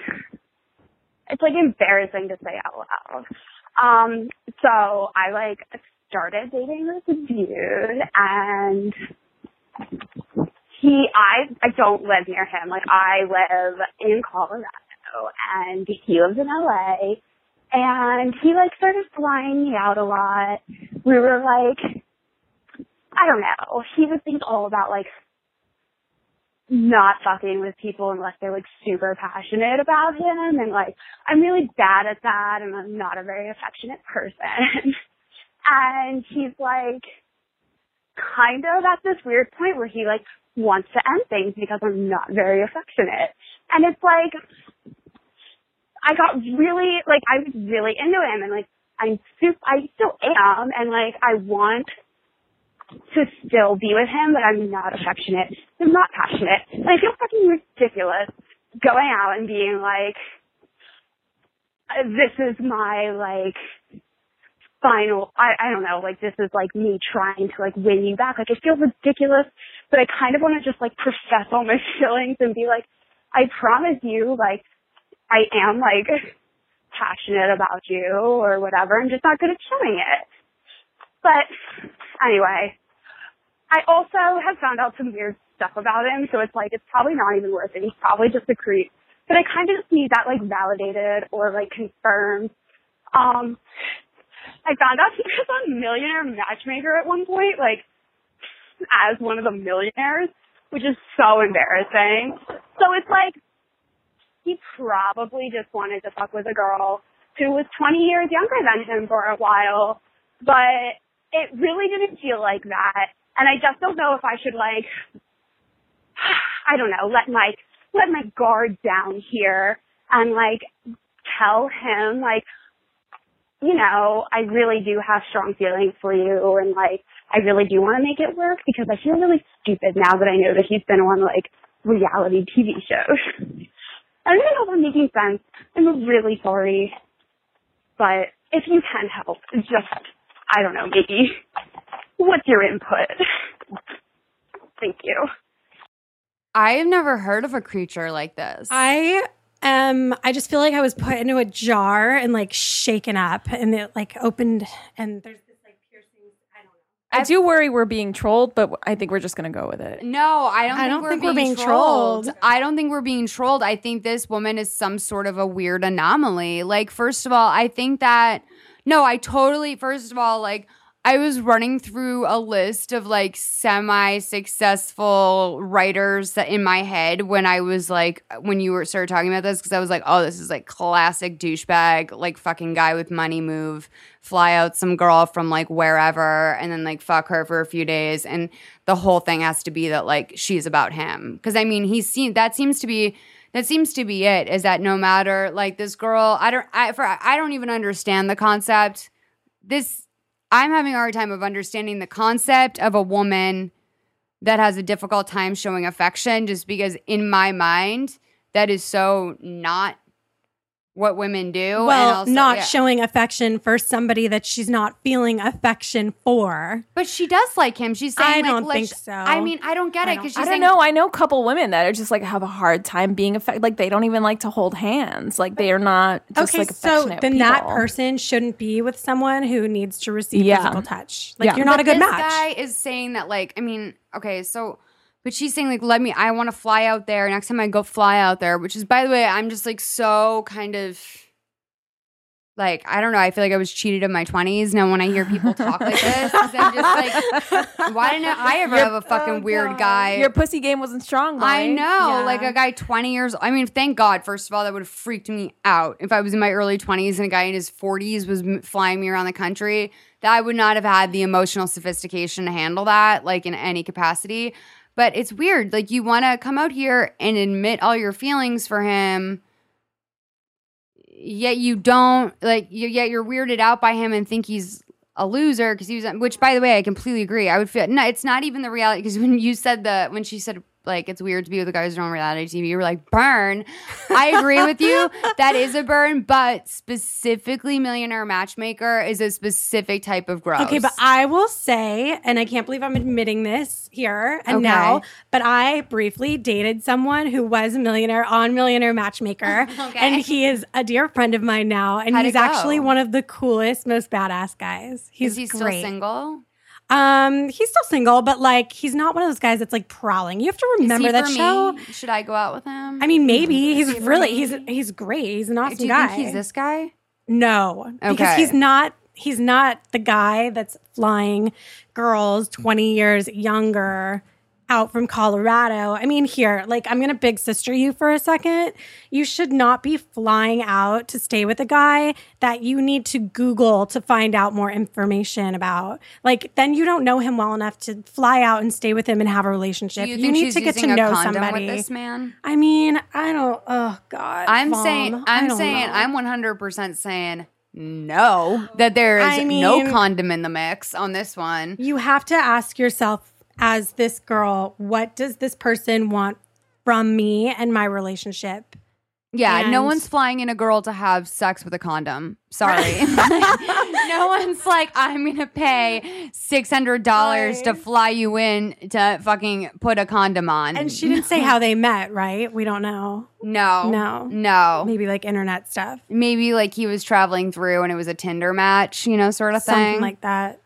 S4: it's like embarrassing to say out loud. Um, so I like started dating this dude, and he, I, I don't live near him. Like, I live in Colorado, and he lives in L A, and he like started flying me out a lot. We were like, I don't know. He was he's all about like not fucking with people unless they're like super passionate about him, and like I'm really bad at that, and I'm not a very affectionate person. And he's like kind of at this weird point where he like wants to end things because I'm not very affectionate. And it's like I got really like I was really into him, and like I'm super I still am, and like I want to still be with him, but I'm not affectionate. I'm not passionate. And I feel fucking ridiculous going out and being like, this is my, like, final, I, I don't know, like, this is, like, me trying to, like, win you back. Like, it feels ridiculous, but I kind of want to just, like, profess all my feelings and be like, I promise you, like, I am, like, passionate about you or whatever. I'm just not good at showing it. But anyway, I also have found out some weird stuff about him, so it's like, it's probably not even worth it. He's probably just a creep. But I kind of just need that, like, validated or, like, confirmed. Um, I found out he was on Millionaire Matchmaker at one point, like, as one of the millionaires, which is so embarrassing. So it's like, he probably just wanted to fuck with a girl who was twenty years younger than him for a while. But it really didn't feel like that. And I just don't know if I should, like, I don't know, let my, let my guard down here and, like, tell him, like, you know, I really do have strong feelings for you, and, like, I really do want to make it work, because I feel really stupid now that I know that he's been on, like, reality T V shows. I don't know if I'm making sense. I'm really sorry. But if you can help, just, I don't know, maybe, what's your input? Thank you.
S1: I've never heard of a creature like this.
S3: I um I just feel like I was put into a jar and like shaken up, and it like opened, and there's this like piercing, I don't know.
S2: I do worry we're being trolled, but I think we're just going to go with it.
S1: No, I don't,
S3: I
S1: think,
S3: don't
S1: we're,
S3: think
S1: being
S3: we're being
S1: trolled.
S3: trolled.
S1: I don't think we're being trolled. I think this woman is some sort of a weird anomaly. Like, first of all, I think that, no, I totally, first of all, like, I was running through a list of like semi-successful writers that in my head when I was like, when you were started talking about this, because I was like, oh, this is like classic douchebag, like fucking guy with money move, fly out some girl from like wherever and then like fuck her for a few days. And the whole thing has to be that like she's about him. Because I mean, he's seen, that seems to be, that seems to be it, is that no matter like this girl, I don't, I, for, I don't even understand the concept. This, I'm having a hard time of understanding the concept of a woman that has a difficult time showing affection, just because in my mind, that is so not what women do.
S3: Well,
S1: and also,
S3: not
S1: yeah.
S3: showing affection for somebody that she's not feeling affection for.
S1: But she does like him. She's saying,
S3: I
S1: like,
S3: don't
S1: let's-
S3: think so.
S1: I mean, I don't get
S3: I
S1: it because she's
S2: I don't
S1: saying,
S2: know. I know a couple women that are just like have a hard time being affected. Like they don't even like to hold hands. Like they are not just
S3: Okay,
S2: like
S3: so
S2: affectionate
S3: then that
S2: people.
S3: person shouldn't be with someone who needs to receive
S2: Yeah.
S3: physical touch. Like
S2: Yeah.
S3: you're not
S1: But
S3: a good
S1: this
S3: match.
S1: guy is saying that, like, I mean, okay, so, but she's saying, like, let me, I want to fly out there. Next time I go fly out there, which is, by the way, I'm just like so kind of, like, I don't know. I feel like I was cheated in my twenties. Now, when I hear people talk like this, 'cause I'm just like, why didn't I ever have a fucking
S3: oh,
S1: weird
S3: God.
S1: guy?
S2: Your pussy game wasn't strong.
S1: I
S2: Molly.
S1: know,
S3: Yeah.
S1: like a guy twenty years. I mean, thank God. First of all, that would have freaked me out if I was in my early twenties and a guy in his forties was m- flying me around the country. That I would not have had the emotional sophistication to handle that, like in any capacity. But it's weird. Like you want to come out here and admit all your feelings for him, yet you don't. Like you, yet you're weirded out by him and think he's a loser because he was. Which, by the way, I completely agree. I would feel no. It's not even the reality because when you said the when she said. Like, it's weird to be with the guys who are on reality T V. You were like, burn. I agree with you. That is a burn, but specifically Millionaire Matchmaker is a specific type of gross.
S3: Okay, but I will say, and I can't believe I'm admitting this here and
S1: Okay.
S3: now, but I briefly dated someone who was a millionaire on Millionaire Matchmaker.
S1: Okay.
S3: And he is a dear friend of mine now. And
S1: How'd
S3: he's
S1: it go?
S3: actually one of the coolest, most badass guys. He's
S1: is he still
S3: great.
S1: single?
S3: Um, he's still single, but like he's not one of those guys that's like prowling. You have to
S1: Is
S3: remember
S1: he
S3: that
S1: for
S3: show.
S1: me? Should I go out with him?
S3: I mean, maybe he's
S1: Is he for
S3: really
S1: me?
S3: he's he's great. He's an awesome
S1: do you
S3: guy.
S1: think he's this guy?
S3: No, because
S1: Okay.
S3: he's not. He's not the guy that's flying girls twenty years younger out from Colorado. I mean, here, like, I'm gonna big sister you for a second. You should not be flying out to stay with a guy that you need to Google to find out more information about. Like, then you don't know him well enough to fly out and stay with him and have a relationship.
S1: Do you,
S3: You,
S1: think
S3: need
S1: she's
S3: to get to
S1: using a
S3: know
S1: condom
S3: somebody.
S1: with this man?
S3: I mean, I don't. Oh God,
S1: I'm
S3: Mom,
S1: saying,
S3: I
S1: I'm
S3: don't
S1: saying,
S3: know.
S1: I'm one hundred percent saying no. That there is
S3: I
S1: no
S3: mean-
S1: condom in the mix on this one.
S3: You have to ask yourself, as this girl, what does this person want from me and my relationship?
S1: Yeah, no
S3: And-
S1: one's flying in a girl to have sex with a condom. Sorry. No one's like, I'm going to pay six hundred dollars to
S3: Right.
S1: fly you in to fucking put a condom on.
S3: And she didn't say how they met, right? We don't know.
S1: No.
S3: No.
S1: No.
S3: Maybe like internet stuff,
S1: Maybe like he was traveling through and it was a Tinder match, you know, sort of
S3: something
S1: thing.
S3: like that.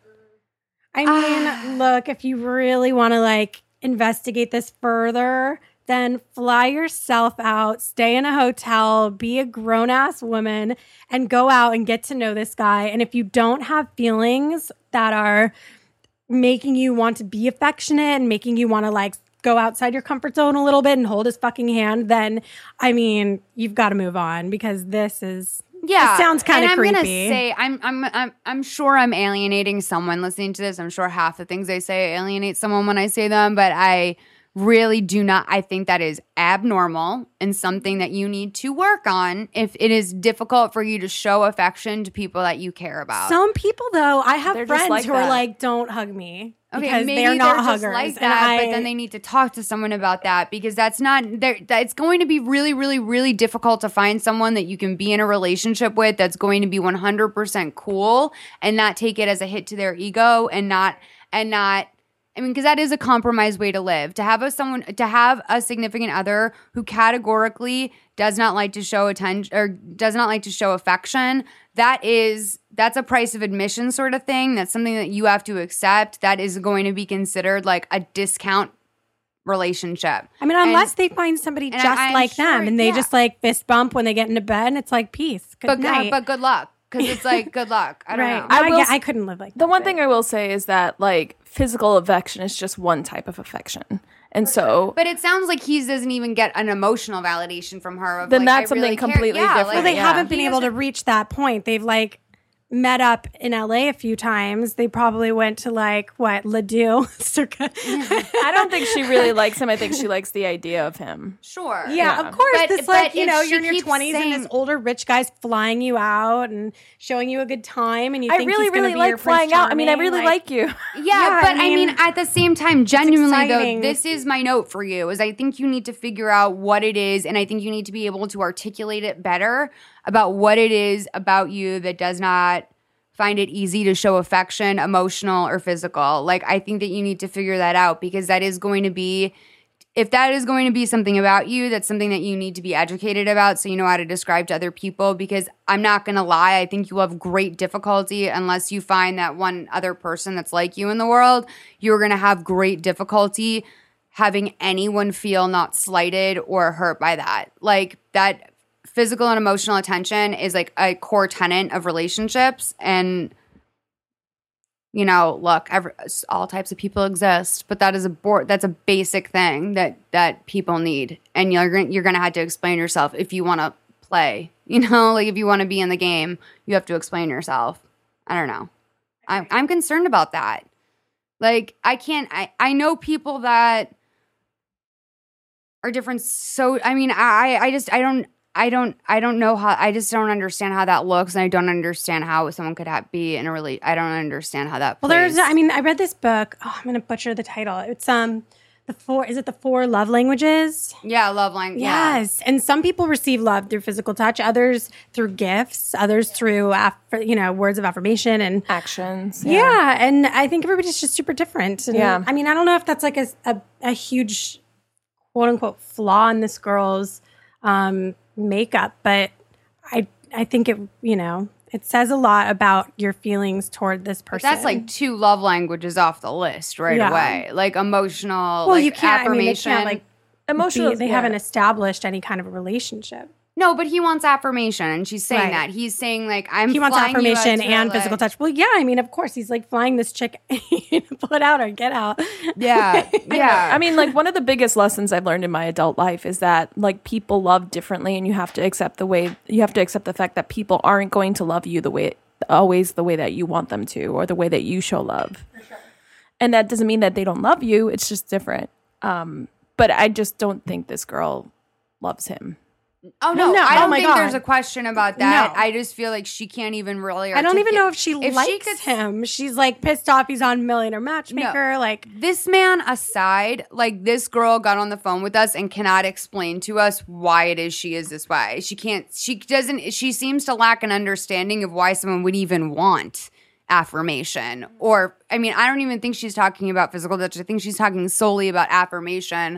S3: I
S1: Ah.
S3: mean, look, if you really want to like investigate this further, then fly yourself out, stay in a hotel, be a grown ass woman, and go out and get to know this guy. And if you don't have feelings that are making you want to be affectionate and making you want to like go outside your comfort zone a little bit and hold his fucking hand, then I mean, you've got to move on because this is
S1: Yeah,
S3: it sounds kind of
S1: and I'm gonna
S3: creepy.
S1: say I'm I'm I'm I'm sure I'm alienating someone listening to this. I'm sure half the things I say alienate someone when I say them, but I really do not. I think that is abnormal and something that you need to work on if it is difficult for you to show affection to people that you care about.
S3: Some people, though, I have
S2: They're just
S3: friends
S2: like
S3: who are
S2: that.
S3: like, "Don't hug me,"
S1: Okay,
S3: because
S1: maybe
S3: they're not
S1: just
S3: huggers.
S1: like
S3: And
S1: that,
S3: I-
S1: but then they need to talk to someone about that because that's not. That it's going to be really, really, really difficult to find someone that you can be in a relationship with that's going to be one hundred percent cool and not take it as a hit to their ego and not and not. I mean, because that is a compromised way to live. To have a someone, to have a significant other who categorically does not like to show attention or does not like to show affection. That is that's a price of admission sort of thing. That's something that you have to accept. That is going to be considered like a discount relationship.
S3: I mean, unless they find somebody
S1: and
S3: just
S1: I'm
S3: like
S1: sure-
S3: them and they
S1: yeah.
S3: just like fist bump when they get into bed, and it's like peace. Good
S1: But
S3: night.
S1: but good luck. because it's like, good luck. I don't
S3: right.
S1: know.
S3: No,
S2: I
S3: I,
S2: will
S3: get-
S2: s-
S3: I couldn't live like
S2: The
S3: that,
S2: one
S3: but-
S2: thing I will say is that like physical affection is just one type of affection. And so
S1: But it sounds like he doesn't even get an emotional validation from her. Of
S2: Then
S1: like,
S2: that's
S1: I really
S2: something
S1: care.
S2: completely
S1: Yeah,
S2: different.
S1: like,
S3: Well, they
S2: Yeah.
S3: haven't been
S1: he
S3: able to
S1: doesn't-
S3: reach that point. They've like met up in L A a few times. They probably went to like what Ladue, circa.
S2: I don't think she really likes him. I think she likes the idea of him.
S1: Sure.
S3: Yeah,
S2: Yeah.
S3: of course.
S1: But-
S3: this
S1: but
S3: like you
S1: if
S3: know
S1: she
S3: you're in your
S1: keeps
S3: twenties and
S1: saying-
S3: this older rich guy's flying you out and showing you a good time, and you
S2: I
S3: think
S2: really,
S3: he's gonna
S2: really
S3: be
S2: like
S3: your Prince
S2: flying out. I mean, I
S3: Charming,
S2: really like, you.
S1: Yeah,
S3: Yeah,
S1: but
S3: I
S1: I mean,
S3: mean,
S1: at the same time, genuinely though,
S3: exciting.
S1: this is my note for you is I think you need to figure out what it is, and I think you need to be able to articulate it better about what it is about you that does not find it easy to show affection, emotional or physical. Like, I think that you need to figure that out because that is going to be, if that is going to be something about you, that's something that you need to be educated about so you know how to describe to other people. Because I'm not going to lie, I think you will have great difficulty unless you find that one other person that's like you in the world. You're going to have great difficulty having anyone feel not slighted or hurt by that. Like, that physical and emotional attention is like a core tenet of relationships. And you know, look, every, all types of people exist, but that is a board. That's a basic thing that that people need, and you're gonna, you're gonna have to explain yourself if you want to play. You know, like if you want to be in the game, you have to explain yourself. I don't know. I'm I'm concerned about that. Like I can't. I I know people that are different. So I mean, I I just I don't. I don't I don't know how I just don't understand how that looks, and I don't understand how someone could have, be in a really I don't understand how that
S3: Well,
S1: plays.
S3: there's I mean I read this book. Oh, I'm gonna butcher the title. It's um the four is it the four love languages?
S1: yeah, love language. Yeah.
S3: Yes, and some people receive love through physical touch, others through gifts, others through aff- you know words of affirmation and
S2: Actions.
S3: yeah. and I think everybody's just super different. And
S2: Yeah.
S3: I mean I don't know if that's like a a, a huge quote unquote flaw in this girl's um, makeup, but I I think it you know it says a lot about your feelings toward this person.
S1: That's like two love languages off the list right
S3: Yeah.
S1: away. Like emotional,
S3: well,
S1: like
S3: you can't. I mean, they
S1: affirmation.
S3: can't like
S2: Emotional.
S3: be- they
S2: yeah.
S3: haven't established any kind of a relationship.
S1: no, but he wants affirmation, and she's saying
S3: Right.
S1: that. He's saying like I'm.
S3: He wants
S1: flying you out
S3: affirmation
S1: to
S3: and
S1: L A.
S3: physical touch. Well, yeah, I mean, of course, he's like flying this chick, pull it out or get out.
S1: Yeah, yeah.
S2: I mean, like one of the biggest lessons I've learned in my adult life is that like people love differently, and you have to accept the way you have to accept the fact that people aren't going to love you the way always the way that you want them to, or the way that you show love. And that doesn't mean that they don't love you. It's just different. Um, but I just don't think this girl loves him.
S1: Oh no,
S3: no.
S1: I
S3: Oh
S1: don't
S3: my
S1: think
S3: God.
S1: there's a question about that.
S3: No.
S1: I just feel like she can't even really.
S3: I don't even
S1: articulate-
S3: know if she
S1: If she
S3: likes
S1: could-
S3: him. She's like pissed off he's on Millionaire Matchmaker. Like,
S1: This man aside, like this girl got on the phone with us and cannot explain to us why it is she is this way. She can't, she doesn't, she seems to lack an understanding of why someone would even want affirmation. Or, I mean, I don't even think she's talking about physical touch. I think she's talking solely about affirmation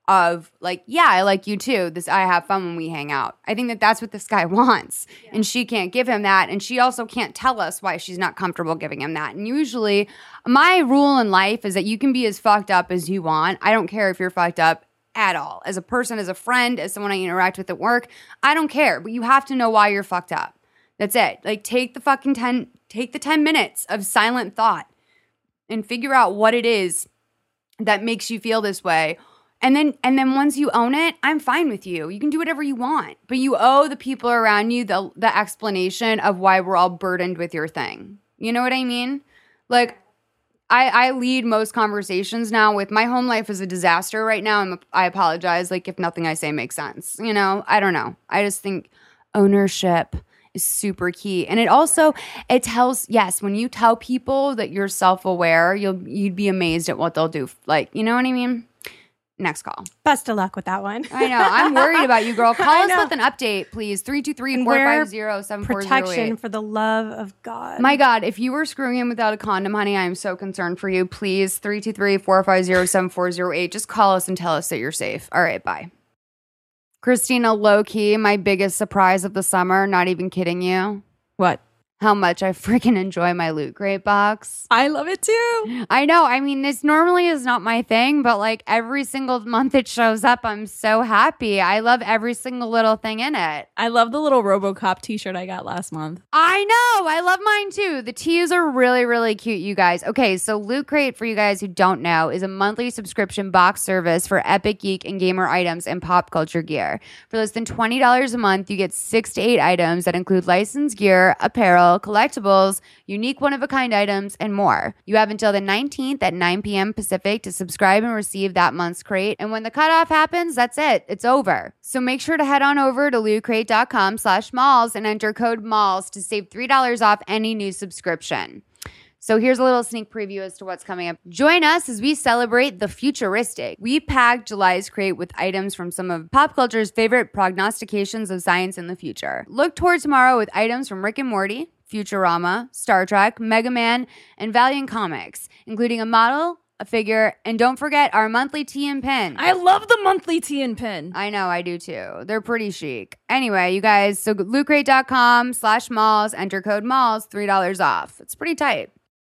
S1: of like, yeah, I like you too. This, I have fun when we hang out. I think that that's what this guy wants. And she can't give him that. And she also can't tell us why she's not comfortable giving him that. And usually my rule in life is that you can be as fucked up as you want. I don't care if you're fucked up at all. As a person, as a friend, as someone I interact with at work, I don't care. But you have to know why you're fucked up. That's it. Like take the fucking ten, take the ten minutes of silent thought and figure out what it is that makes you feel this way. And then and then once you own it, I'm fine with you. You can do whatever you want. But you owe the people around you the the explanation of why we're all burdened with your thing. You know what I mean? Like I I lead most conversations now with my home life is a disaster right now. And I apologize. Like if nothing I say makes sense. You know, I don't know. I just think ownership is super key. And it also it tells yes, when you tell people that you're self-aware, you'll you'd be amazed at what they'll do. Like, you know what I mean? Next call.
S3: best of luck with that one.
S1: I know. I'm worried about you, girl. Call
S3: I
S1: us
S3: know.
S1: with an update, please. three two three,
S3: And
S1: four
S3: wear
S1: five zero, seven four zero
S3: Protection
S1: eight.
S3: for the love of God.
S1: My God, if you were screwing him without a condom, honey, I am so concerned for you. Please, three two three, four five zero, seven four zero eight. Just call us and tell us that you're safe. All right, bye. Christina, low key, my biggest surprise of the summer, not even kidding you.
S2: What?
S1: how much I freaking enjoy my Loot Crate box.
S2: I love it too.
S1: I know. I mean, this normally is not my thing, but like every single month it shows up, I'm so happy. I love every single little thing in it.
S2: I love the little RoboCop t-shirt I got last month.
S1: I know. I love mine too. The teas are really, really cute, you guys. Okay, so Loot Crate, for you guys who don't know, is a monthly subscription box service for epic geek and gamer items and pop culture gear. For less than twenty dollars a month, you get six to eight items that include licensed gear, apparel, collectibles, unique one-of-a-kind items, and more. You have until the nineteenth at nine p.m. Pacific to subscribe and receive that month's crate. And when the cutoff happens, that's it. It's over. So make sure to head on over to lootcrate.com slash malls and enter code malls to save three dollars off any new subscription. So here's a little sneak preview as to what's coming up. Join us as we celebrate the futuristic. We packed July's crate with items from some of pop culture's favorite prognostications of science in the future. Look toward tomorrow with items from Rick and Morty, Futurama, Star Trek, Mega Man, and Valiant Comics, including a model, a figure, and don't forget our monthly tea and pin.
S2: I love the monthly tea and pin.
S1: I know, I do too. They're pretty chic. Anyway, you guys, so lootcrate.com slash malls, enter code malls, three dollars off. It's pretty tight.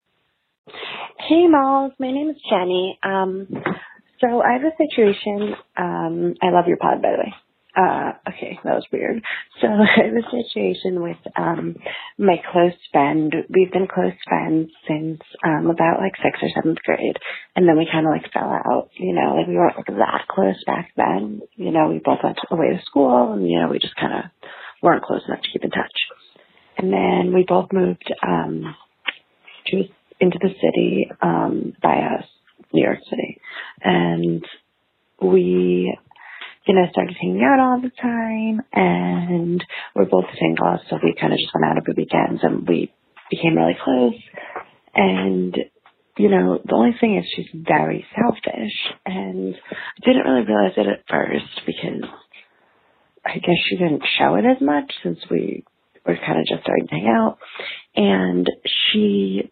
S5: Hey, Malls. My name is Jenny. Um, so I have a situation. Um, I love your pod, by the way. Uh, okay, that was weird. So I have a situation with um, my close friend. We've been close friends since um, about like sixth or seventh grade, and then we kind of like fell out. You know, like we weren't like that close back then. You know, we both went away to school, and you know, we just kind of weren't close enough to keep in touch. And then we both moved um, to into the city um, by us, New York City, and we, you know, started hanging out all the time, and we're both single, so we kind of just went out every weekend, and we became really close. And, you know, the only thing is she's very selfish, and I didn't really realize it at first because I guess she didn't show it as much since we were kind of just starting to hang out, and she...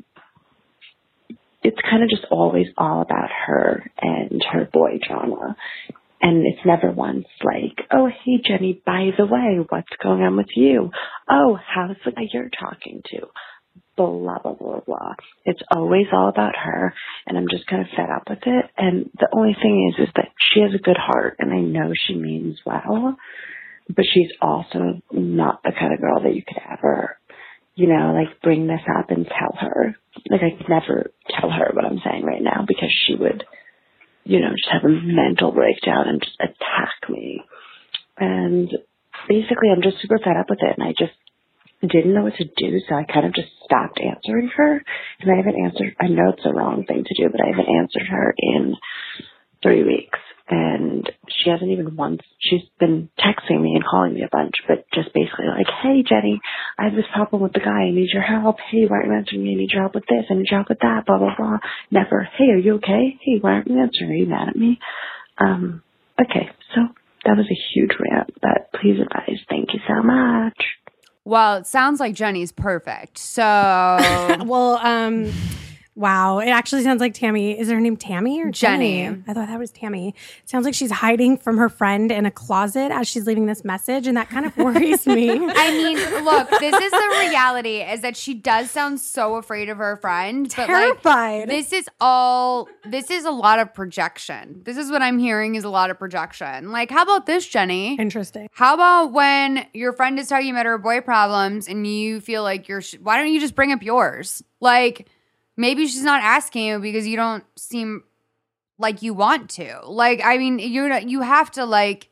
S5: it's kind of just always all about her and her boy drama. And it's never once like, oh, hey, Jenny, by the way, what's going on with you? Oh, how's the guy you're talking to? Blah, blah, blah, blah. It's always all about her, and I'm just kind of fed up with it. And the only thing is, is that she has a good heart, and I know she means well, but she's also not the kind of girl that you could ever, you know, like bring this up and tell her. Like I could never tell her what I'm saying right now because she would, you know, just have a mental breakdown and just attack me. And basically I'm just super fed up with it, and I just didn't know what to do, so I kind of just stopped answering her. And I haven't answered, I know it's the wrong thing to do, but I haven't answered her in three weeks. And she hasn't even once, she's been texting me and calling me a bunch, but just basically like, hey, Jenny, I have this problem with the guy. I need your help. Hey, why aren't you answering me? I need your help with this. I need your help with that, blah, blah, blah. Never, hey, are you okay? Hey, why aren't you answering? Are you mad at me? Um, okay, so that was a huge rant, but please advise. Thank you so much.
S1: Well, it sounds like Jenny's perfect. So,
S3: well, um, wow. It actually sounds like Tammy. Is her name Tammy or
S1: Jenny?
S3: Jenny? I thought that was Tammy. It sounds like she's hiding from her friend in a closet as she's leaving this message, and that kind of worries me.
S1: I mean, look, this is the reality, is that she does sound so afraid of her friend. But
S3: Terrified.
S1: Like, this is all, this is a lot of projection. This is what I'm hearing is a lot of projection. Like, how about this, Jenny?
S3: Interesting.
S1: How about when your friend is talking about her boy problems and you feel like you're, sh- why don't you just bring up yours? Like, maybe she's not asking you because you don't seem like you want to. Like, I mean, you're you have to like,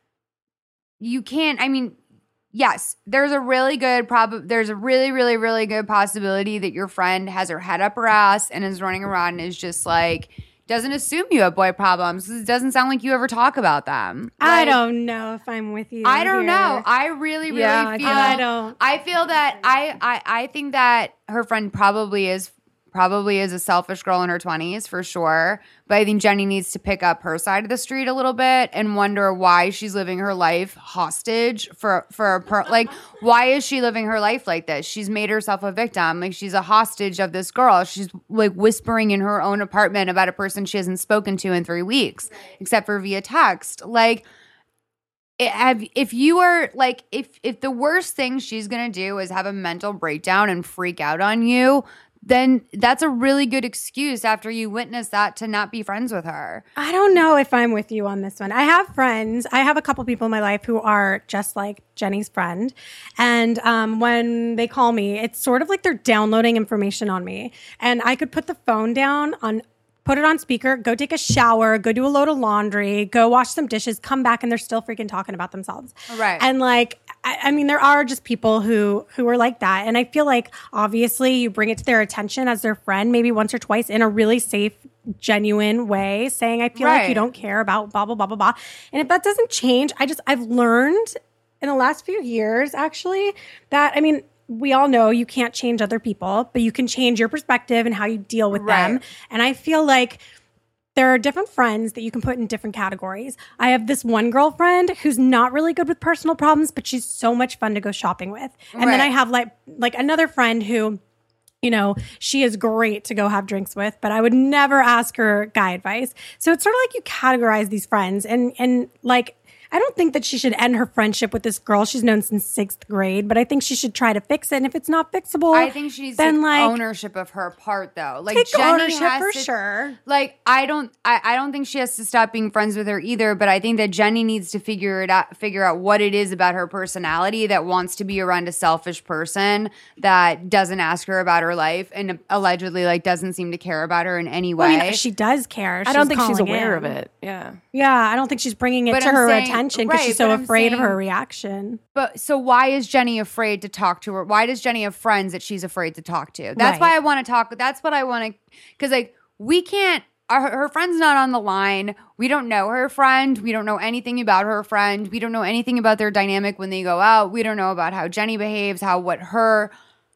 S1: you can't. I mean, yes, there's a really good prob. There's a really, really, really good possibility that your friend has her head up her ass and is running around and is just like doesn't assume you have boy problems. It doesn't sound like you ever talk about them. Like,
S3: I don't know if I'm with you.
S1: I don't
S3: here.
S1: know. I really, really
S2: Yeah,
S1: feel.
S3: I don't.
S1: I feel that I, I, I think that her friend probably is. Probably is a selfish girl in her twenties for sure. But I think Jenny needs to pick up her side of the street a little bit and wonder why she's living her life hostage for, for a per, like, why is she living her life like this? She's made herself a victim. Like, she's a hostage of this girl. She's like whispering in her own apartment about a person she hasn't spoken to in three weeks, except for via text. Like, it, have, if you are like, if if the worst thing she's gonna do is have a mental breakdown and freak out on you, then that's a really good excuse after you witness that to not be friends with her.
S3: I don't know if I'm with you on this one. I have friends. I have a couple people in my life who are just like Jenny's friend. And um, when they call me, it's sort of like they're downloading information on me. And I could put the phone down on put it on speaker, go take a shower, go do a load of laundry, go wash some dishes, come back, and they're still freaking talking about themselves.
S1: Right.
S3: And like, I, I mean, there are just people who who are like that. And I feel like obviously you bring it to their attention as their friend, maybe once or twice in a really safe, genuine way, saying, I feel
S1: Right.
S3: like you don't care about blah, blah, blah, blah, blah. And if that doesn't change, I just, I've learned in the last few years, actually, that, I mean, we all know you can't change other people, but you can change your perspective and how you deal with
S1: Right.
S3: them. And I feel like there are different friends that you can put in different categories. I have this one girlfriend who's not really good with personal problems, but she's so much fun to go shopping with. And then
S1: Right.
S3: I have like like another friend who, you know, she is great to go have drinks with, but I would never ask her guy advice. So it's sort of like you categorize these friends and and like I don't think that she should end her friendship with this girl she's known since sixth grade, but I think she should try to fix it. And if it's not fixable,
S1: I think she needs to
S3: then
S1: take
S3: like
S1: ownership of her part, though. Like
S3: take
S1: Jenny
S3: ownership
S1: has
S3: for
S1: to,
S3: sure.
S1: Like I don't, I, I don't think she has to stop being friends with her either. But I think that Jenny needs to figure it out, figure out what it is about her personality that wants to be around a selfish person that doesn't ask her about her life and allegedly like doesn't seem to care about her in any way.
S3: Well, I mean, she does care.
S2: I don't
S3: She's
S2: think she's
S3: calling
S2: aware
S3: in.
S2: of it. Yeah.
S3: Yeah, I don't think she's bringing it
S1: But
S3: to
S1: I'm
S3: her
S1: saying-
S3: attention because
S1: right,
S3: she's so
S1: but I'm
S3: afraid of her
S1: saying-
S3: reaction.
S1: But so why is Jenny afraid to talk to her? Why does Jenny have friends that she's afraid to talk to? That's
S3: Right.
S1: why I want to talk. That's what I want to, because like we can't. Our, her friend's not on the line. We don't know her friend. We don't know anything about her friend. We don't know anything about their dynamic when they go out. We don't know about how Jenny behaves, how what her,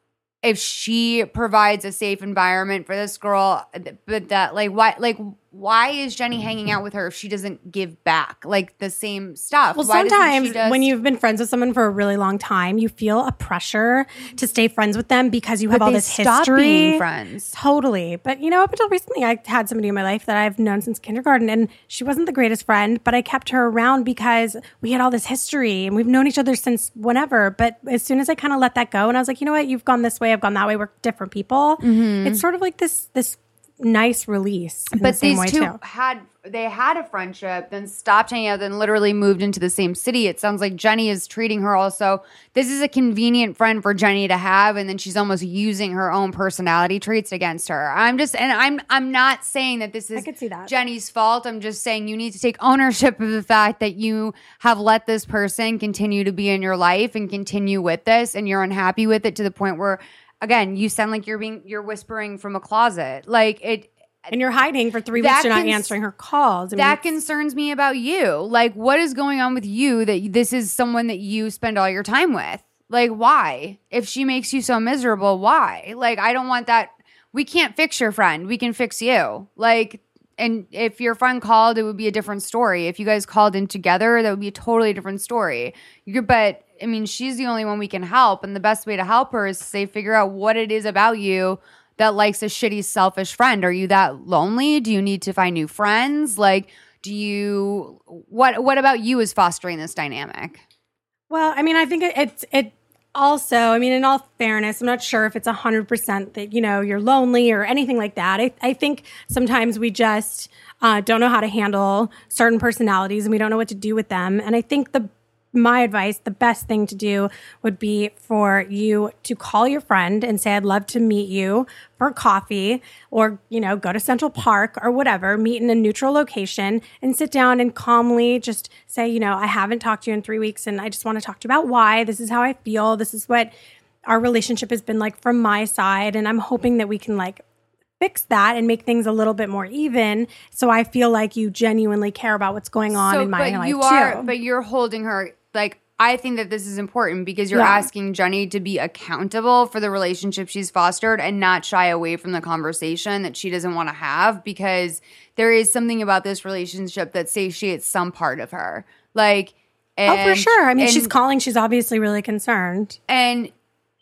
S1: if she provides a safe environment for this girl. But that like why like why is Jenny hanging out with her if she doesn't give back like the same stuff?
S3: Well,
S1: Why doesn't she
S3: sometimes
S1: just-
S3: when you've been friends with someone for a really long time, you feel a pressure to stay friends with them because you have
S1: But
S3: all
S1: they
S3: this
S1: stop
S3: history.
S1: being friends.
S3: Totally. But, you know, up until recently, I had somebody in my life that I've known since kindergarten, and she wasn't the greatest friend, but I kept her around because we had all this history and we've known each other since whenever. But as soon as I kind of let that go and I was like, you know what, you've gone this way, I've gone that way, we're different people.
S1: Mm-hmm.
S3: It's sort of like this, this nice release. In the
S1: But
S3: same
S1: these
S3: way
S1: two
S3: too.
S1: had they had a friendship, then stopped hanging out, then literally moved into the same city. It sounds like Jenny is treating her also. This is a convenient friend for Jenny to have, and then she's almost using her own personality traits against her. I'm just, and I'm I'm not saying that this is
S3: could see that.
S1: Jenny's fault. I'm just saying you need to take ownership of the fact that you have let this person continue to be in your life and continue with this, and you're unhappy with it to the point where, again, you sound like you're being you're whispering from a closet. Like it.
S3: And you're hiding for three
S1: That
S3: weeks. You're not
S1: cons-
S3: answering her calls. I mean,
S1: That
S3: it's-
S1: concerns me about you. Like, what is going on with you that this is someone that you spend all your time with? Like, why? If she makes you so miserable, why? Like, I don't want that. We can't fix your friend. We can fix you. Like, and if your friend called, it would be a different story. If you guys called in together, that would be a totally different story. You're, but I mean, she's the only one we can help. And the best way to help her is to say, figure out what it is about you that likes a shitty, selfish friend. Are you that lonely? Do you need to find new friends? Like, do you, what, what about you is fostering this dynamic?
S3: Well, I mean, I think it, it's it also, I mean, in all fairness, I'm not sure if it's one hundred percent that, you know, you're lonely or anything like that. I, I think sometimes we just uh, don't know how to handle certain personalities and we don't know what to do with them. And I think the my advice, the best thing to do would be for you to call your friend and say, I'd love to meet you for coffee or, you know, go to Central Park or whatever, meet in a neutral location and sit down and calmly just say, you know, I haven't talked to you in three weeks and I just want to talk to you about why. This is how I feel. This is what our relationship has been like from my side. And I'm hoping that we can like fix that and make things a little bit more even. So I feel like you genuinely care about what's going on in my
S1: but
S3: life
S1: you are,
S3: too.
S1: but you're holding her, like, I think that this is important because you're
S3: Yeah.
S1: asking Jenny to be accountable for the relationship she's fostered and not shy away from the conversation that she doesn't want to have, because there is something about this relationship that satiates some part of her. Like, and,
S3: oh, for sure. I mean,
S1: and-
S3: she's calling. She's obviously really concerned.
S1: And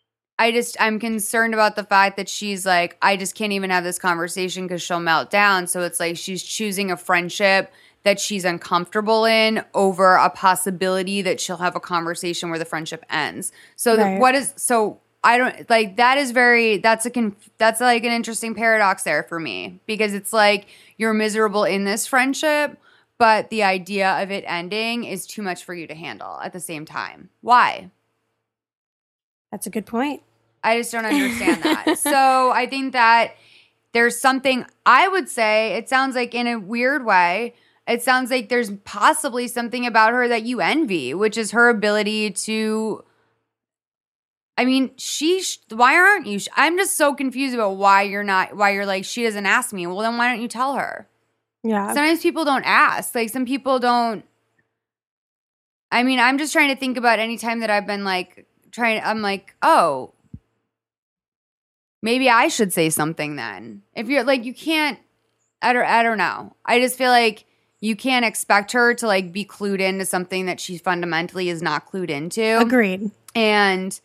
S1: I just, I'm concerned about the fact that she's like, I just can't even have this conversation because she'll melt down. So it's like she's choosing a friendship that she's uncomfortable in over a possibility that she'll have a conversation where the friendship ends. So the,
S3: Right.
S1: what is so I don't like that is very that's a conf, that's like an interesting paradox there for me, because it's like you're miserable in this friendship, but the idea of it ending is too much for you to handle at the same time. Why?
S3: That's a good point.
S1: I just don't understand that. So I think that there's something, I would say, it sounds like in a weird way, it sounds like there's possibly something about her that you envy, which is her ability to, I mean, she, sh- why aren't you? Sh- I'm just so confused about why you're not, why you're like, she doesn't ask me. Well, then why don't you tell her?
S3: Yeah.
S1: Sometimes people don't ask. Like some people don't, I mean, I'm just trying to think about any time that I've been like, trying, I'm like, oh, maybe I should say something then. If you're like, you can't, I don't, I don't know. I just feel like you can't expect her to like be clued into something that she fundamentally is not clued into.
S3: Agreed.
S1: And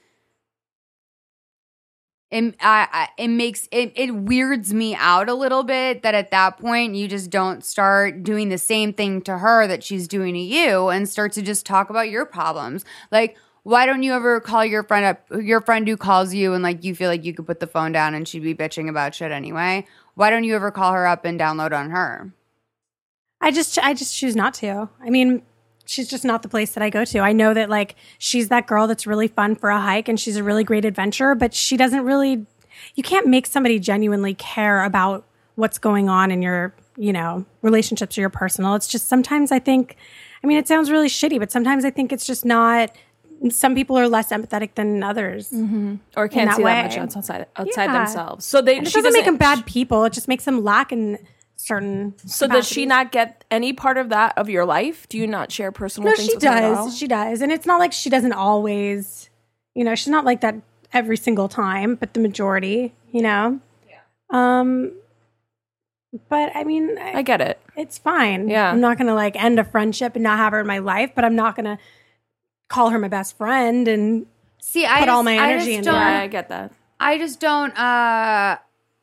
S1: it, I, I, it makes, it, it weirds me out a little bit that at that point you just don't start doing the same thing to her that she's doing to you and start to just talk about your problems. Like, why don't you ever call your friend up, your friend who calls you and like you feel like you could put the phone down and she'd be bitching about shit anyway? Why don't you ever call her up and download on her?
S3: I just I just choose not to. I mean, she's just not the place that I go to. I know that like she's that girl that's really fun for a hike and she's a really great adventurer, but she doesn't really, you can't make somebody genuinely care about what's going on in your, you know, relationships or your personal. It's just sometimes I think, I mean, it sounds really shitty, but sometimes I think it's just not, some people are less empathetic than others.
S2: Mm-hmm. Or can't
S3: that
S2: see
S3: way.
S2: that much outside outside
S3: Yeah.
S2: themselves. So they
S3: And it
S2: she
S3: doesn't make them
S2: doesn't-
S3: bad people. It just makes them lack in certain
S2: So does she
S3: capacities.
S2: not get any part of that of your life? Do you not share personal
S3: No,
S2: things
S3: she
S2: with her at all?
S3: does. She does. And it's not like she doesn't always, you know, she's not like that every single time, but the majority, you know? Yeah. Um, but I mean, I,
S2: I get it.
S3: it's fine.
S2: Yeah.
S3: I'm not going to like end a friendship and not have her in my life, but I'm not going to call her my best friend and
S1: See, I
S3: put all
S1: just-
S3: my
S1: I
S3: energy
S1: just
S3: into
S1: don't-
S3: her.
S2: Yeah, I get that.
S1: I just don't. Uh,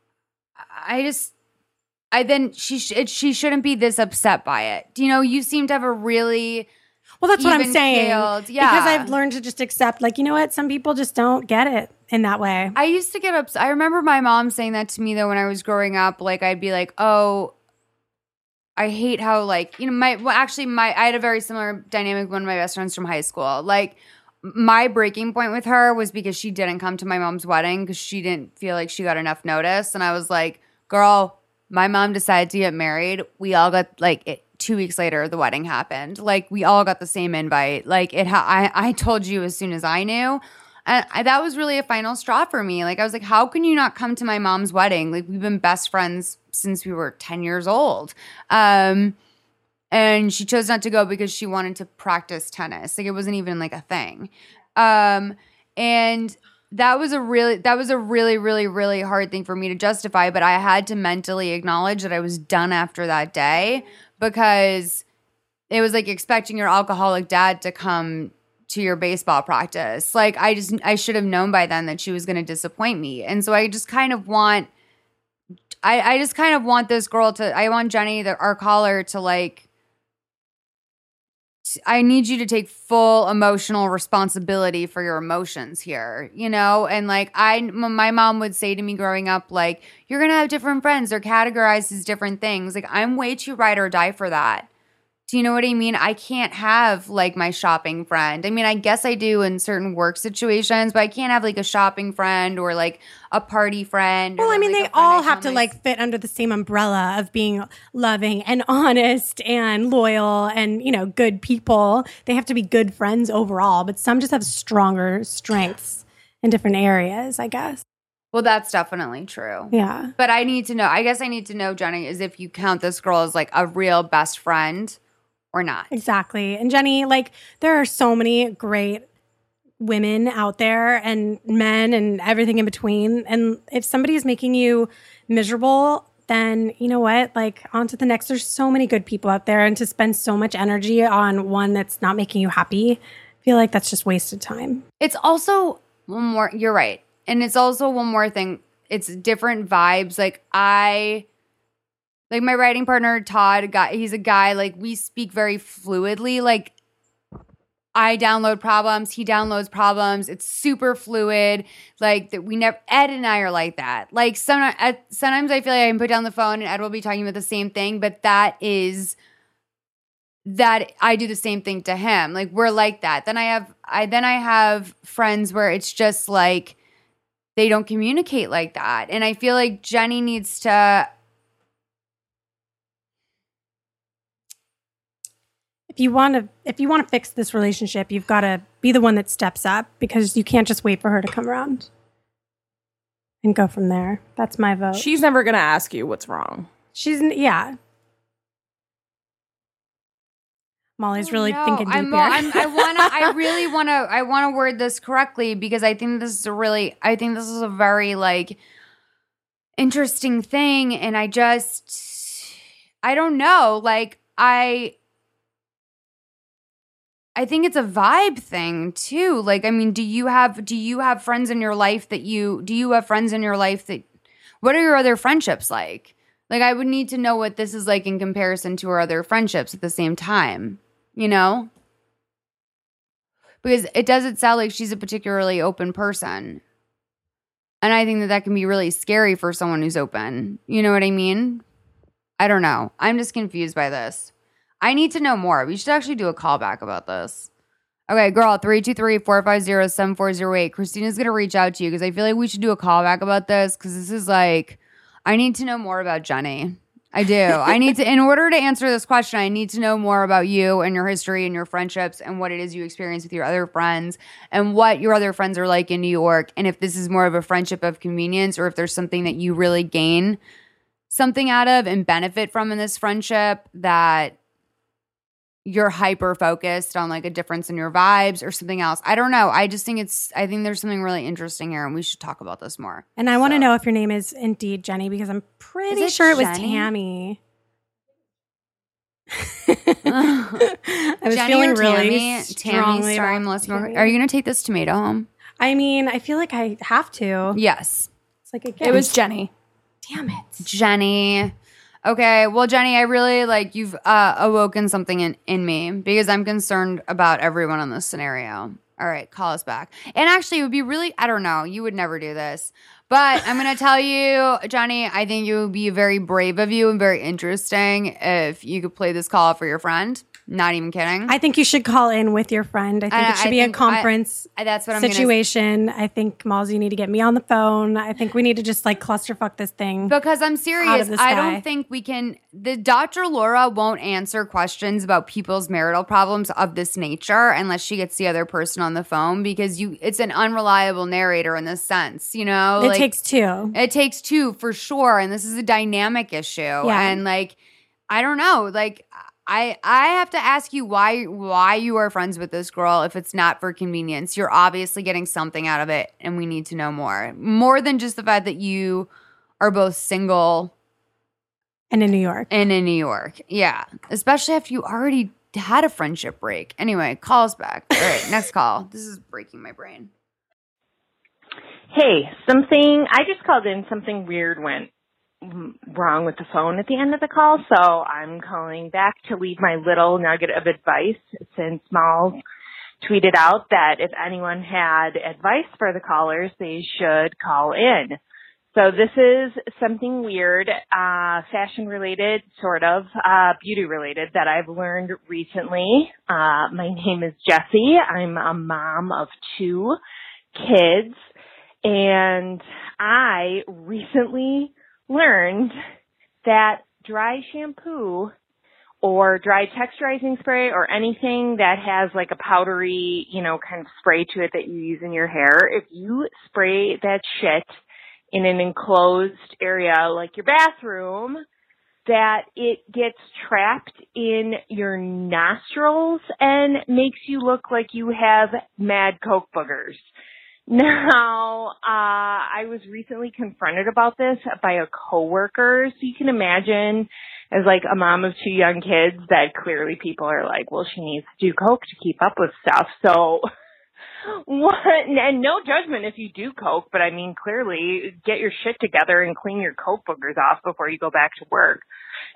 S1: I just. I then she sh- it, she shouldn't be this upset by it. Do you know? You seem to have a really
S3: Well, that's what I'm
S1: even
S3: saying.
S1: keeled-
S3: Because
S1: yeah.
S3: I've learned to just accept, like, you know what? Some people just don't get it in that way.
S1: I used to get upset. I remember my mom saying that to me though when I was growing up. Like I'd be like, "Oh, I hate how like you know my well actually my I had a very similar dynamic with one of my best friends from high school. Like my breaking point with her was because she didn't come to my mom's wedding because she didn't feel like she got enough notice, and I was like, girl, my mom decided to get married. We all got like it, two weeks later, the wedding happened. Like we all got the same invite. Like it, ha- I, I told you as soon as I knew, and I, that was really a final straw for me. Like I was like, how can you not come to my mom's wedding? Like we've been best friends since we were ten years old. Um, and she chose not to go because she wanted to practice tennis. Like it wasn't even like a thing. Um, and that was a really that was a really really really hard thing for me to justify, but I had to mentally acknowledge that I was done after that day because it was like expecting your alcoholic dad to come to your baseball practice. Like I just I should have known by then that she was going to disappoint me. And so I just kind of want I I just kind of want this girl to I want Jenny the, our caller to like I need you to take full emotional responsibility for your emotions here, you know? And like I m- my mom would say to me growing up like you're going to have different friends, they're categorized as different things. Like I'm way too ride or die for that. Do you know what I mean? I can't have like my shopping friend. I mean, I guess I do in certain work situations, but I can't have like a shopping friend or like a party friend. or,
S3: Well, I mean,
S1: like,
S3: they
S1: a friend I
S3: all have
S1: tell
S3: to
S1: my-
S3: like fit under the same umbrella of being loving and honest and loyal and, you know, good people. They have to be good friends overall, but some just have stronger strengths in different areas, I guess.
S1: Well, that's definitely true.
S3: Yeah.
S1: But I need to know, I guess I need to know, Jenny, is if you count this girl as like a real best friend or not.
S3: Exactly. And Jenny, like, there are so many great women out there and men and everything in between. And if somebody is making you miserable, then you know what? Like, on to the next. There's so many good people out there. And to spend so much energy on one that's not making you happy, I feel like that's just wasted time.
S1: It's also one more, you're right. And it's also one more thing. It's different vibes. Like I, Like my writing partner, Todd, guy, he's a guy, like we speak very fluidly. Like I download problems, he downloads problems. It's super fluid. Like that we never, Ed and I are like that. Like some, sometimes I feel like I can put down the phone and Ed will be talking about the same thing, but that is, that I do the same thing to him. Like we're like that. Then I have, I, then I have friends where it's just like, they don't communicate like that. And I feel like Jenny needs to,
S3: If you want to, if you want to fix this relationship, you've got to be the one that steps up because you can't just wait for her to come around and go from there. That's my vote.
S2: She's never going to ask you what's wrong.
S3: She's, yeah. Molly's really
S1: no,
S3: thinking deep
S1: I'm,
S3: here.
S1: I'm, I want to, I really want to, I want to word this correctly because I think this is a really, I think this is a very like interesting thing. And I just, I don't know. Like I, I think it's a vibe thing too. Like, I mean, do you have do you have friends in your life that you do you have friends in your life that what are your other friendships like? Like, I would need to know what this is like in comparison to our other friendships at the same time, you know? Because it doesn't sound like she's a particularly open person. And I think that that can be really scary for someone who's open. You know what I mean? I don't know. I'm just confused by this. I need to know more. We should actually do a callback about this. Okay, girl, three two three, four five zero, seven four zero eight. Christina's going to reach out to you because I feel like we should do a callback about this because this is like, I need to know more about Jenny. I do. I need to, in order to answer this question, I need to know more about you and your history and your friendships and what it is you experience with your other friends and what your other friends are like in New York. And if this is more of a friendship of convenience or if there's something that you really gain something out of and benefit from in this friendship that you're hyper focused on like a difference in your vibes or something else. I don't know. I just think it's, I think there's something really interesting here and we should talk about this more.
S3: And I want to
S1: So.
S3: know if your name is indeed Jenny because I'm pretty
S1: it
S3: sure it was
S1: Jenny?
S3: Tammy. I was
S1: Jenny
S3: feeling
S1: or
S3: really
S1: Tammy?
S3: strongly
S1: Tammy starring
S3: about
S1: Melissa
S3: Tammy.
S1: McCarthy. Are you going to take this tomato home?
S3: I mean, I feel like I have to.
S1: Yes.
S3: It's like, again,
S2: It was Jenny.
S3: damn it.
S1: Jenny. Okay. Well, Jenny, I really like you've uh, awoken something in, in me because I'm concerned about everyone in this scenario. All right. Call us back. And actually, it would be really, I don't know. You would never do this. But I'm going to tell you, Johnny, I think it would be very brave of you and very interesting if you could play this call for your friend. Not even kidding.
S3: I think you should call in with your friend. I think
S1: I-
S3: it should
S1: I
S3: be a
S1: think-
S3: conference
S1: I- that's what I'm gonna-
S3: situation. I think, Malls, you need to get me on the phone. I think we need to just like clusterfuck this thing.
S1: Because I'm
S3: Out
S1: serious.
S3: of the
S1: I
S3: sky.
S1: don't think we can. The Doctor Laura won't answer questions about people's marital problems of this nature unless she gets the other person on the phone because you. It's an unreliable narrator in this sense, you know.
S3: It
S1: Like,
S3: takes two.
S1: It takes two for sure, and this is a dynamic issue.
S3: Yeah.
S1: And like, I don't know, like. I, I have to ask you why why you are friends with this girl if it's not for convenience. You're obviously getting something out of it, and we need to know more. More than just the fact that you are both single
S3: And in New York.
S1: and in New York. Yeah. Especially if you already had a friendship break. Anyway, call us back. All right, next call. This is breaking my brain.
S6: Hey, something, I just called in, something weird went wrong with the phone at the end of the call, so I'm calling back to leave my little nugget of advice since Mal tweeted out that if anyone had advice for the callers, they should call in. So this is something weird, uh, fashion related, sort of, uh, beauty related that I've learned recently. Uh, my name is Jessie. I'm a mom of two kids, and I recently learned that dry shampoo or dry texturizing spray or anything that has like a powdery, you know, kind of spray to it that you use in your hair, if you spray that shit in an enclosed area like your bathroom, that it gets trapped in your nostrils and makes you look like you have mad Coke boogers. Now, uh, I was recently confronted about this by a coworker. So you can imagine as like a mom of two young kids that clearly people are like, well, she needs to do Coke to keep up with stuff. So what, and no judgment if you do Coke, but I mean, clearly get your shit together and clean your Coke boogers off before you go back to work.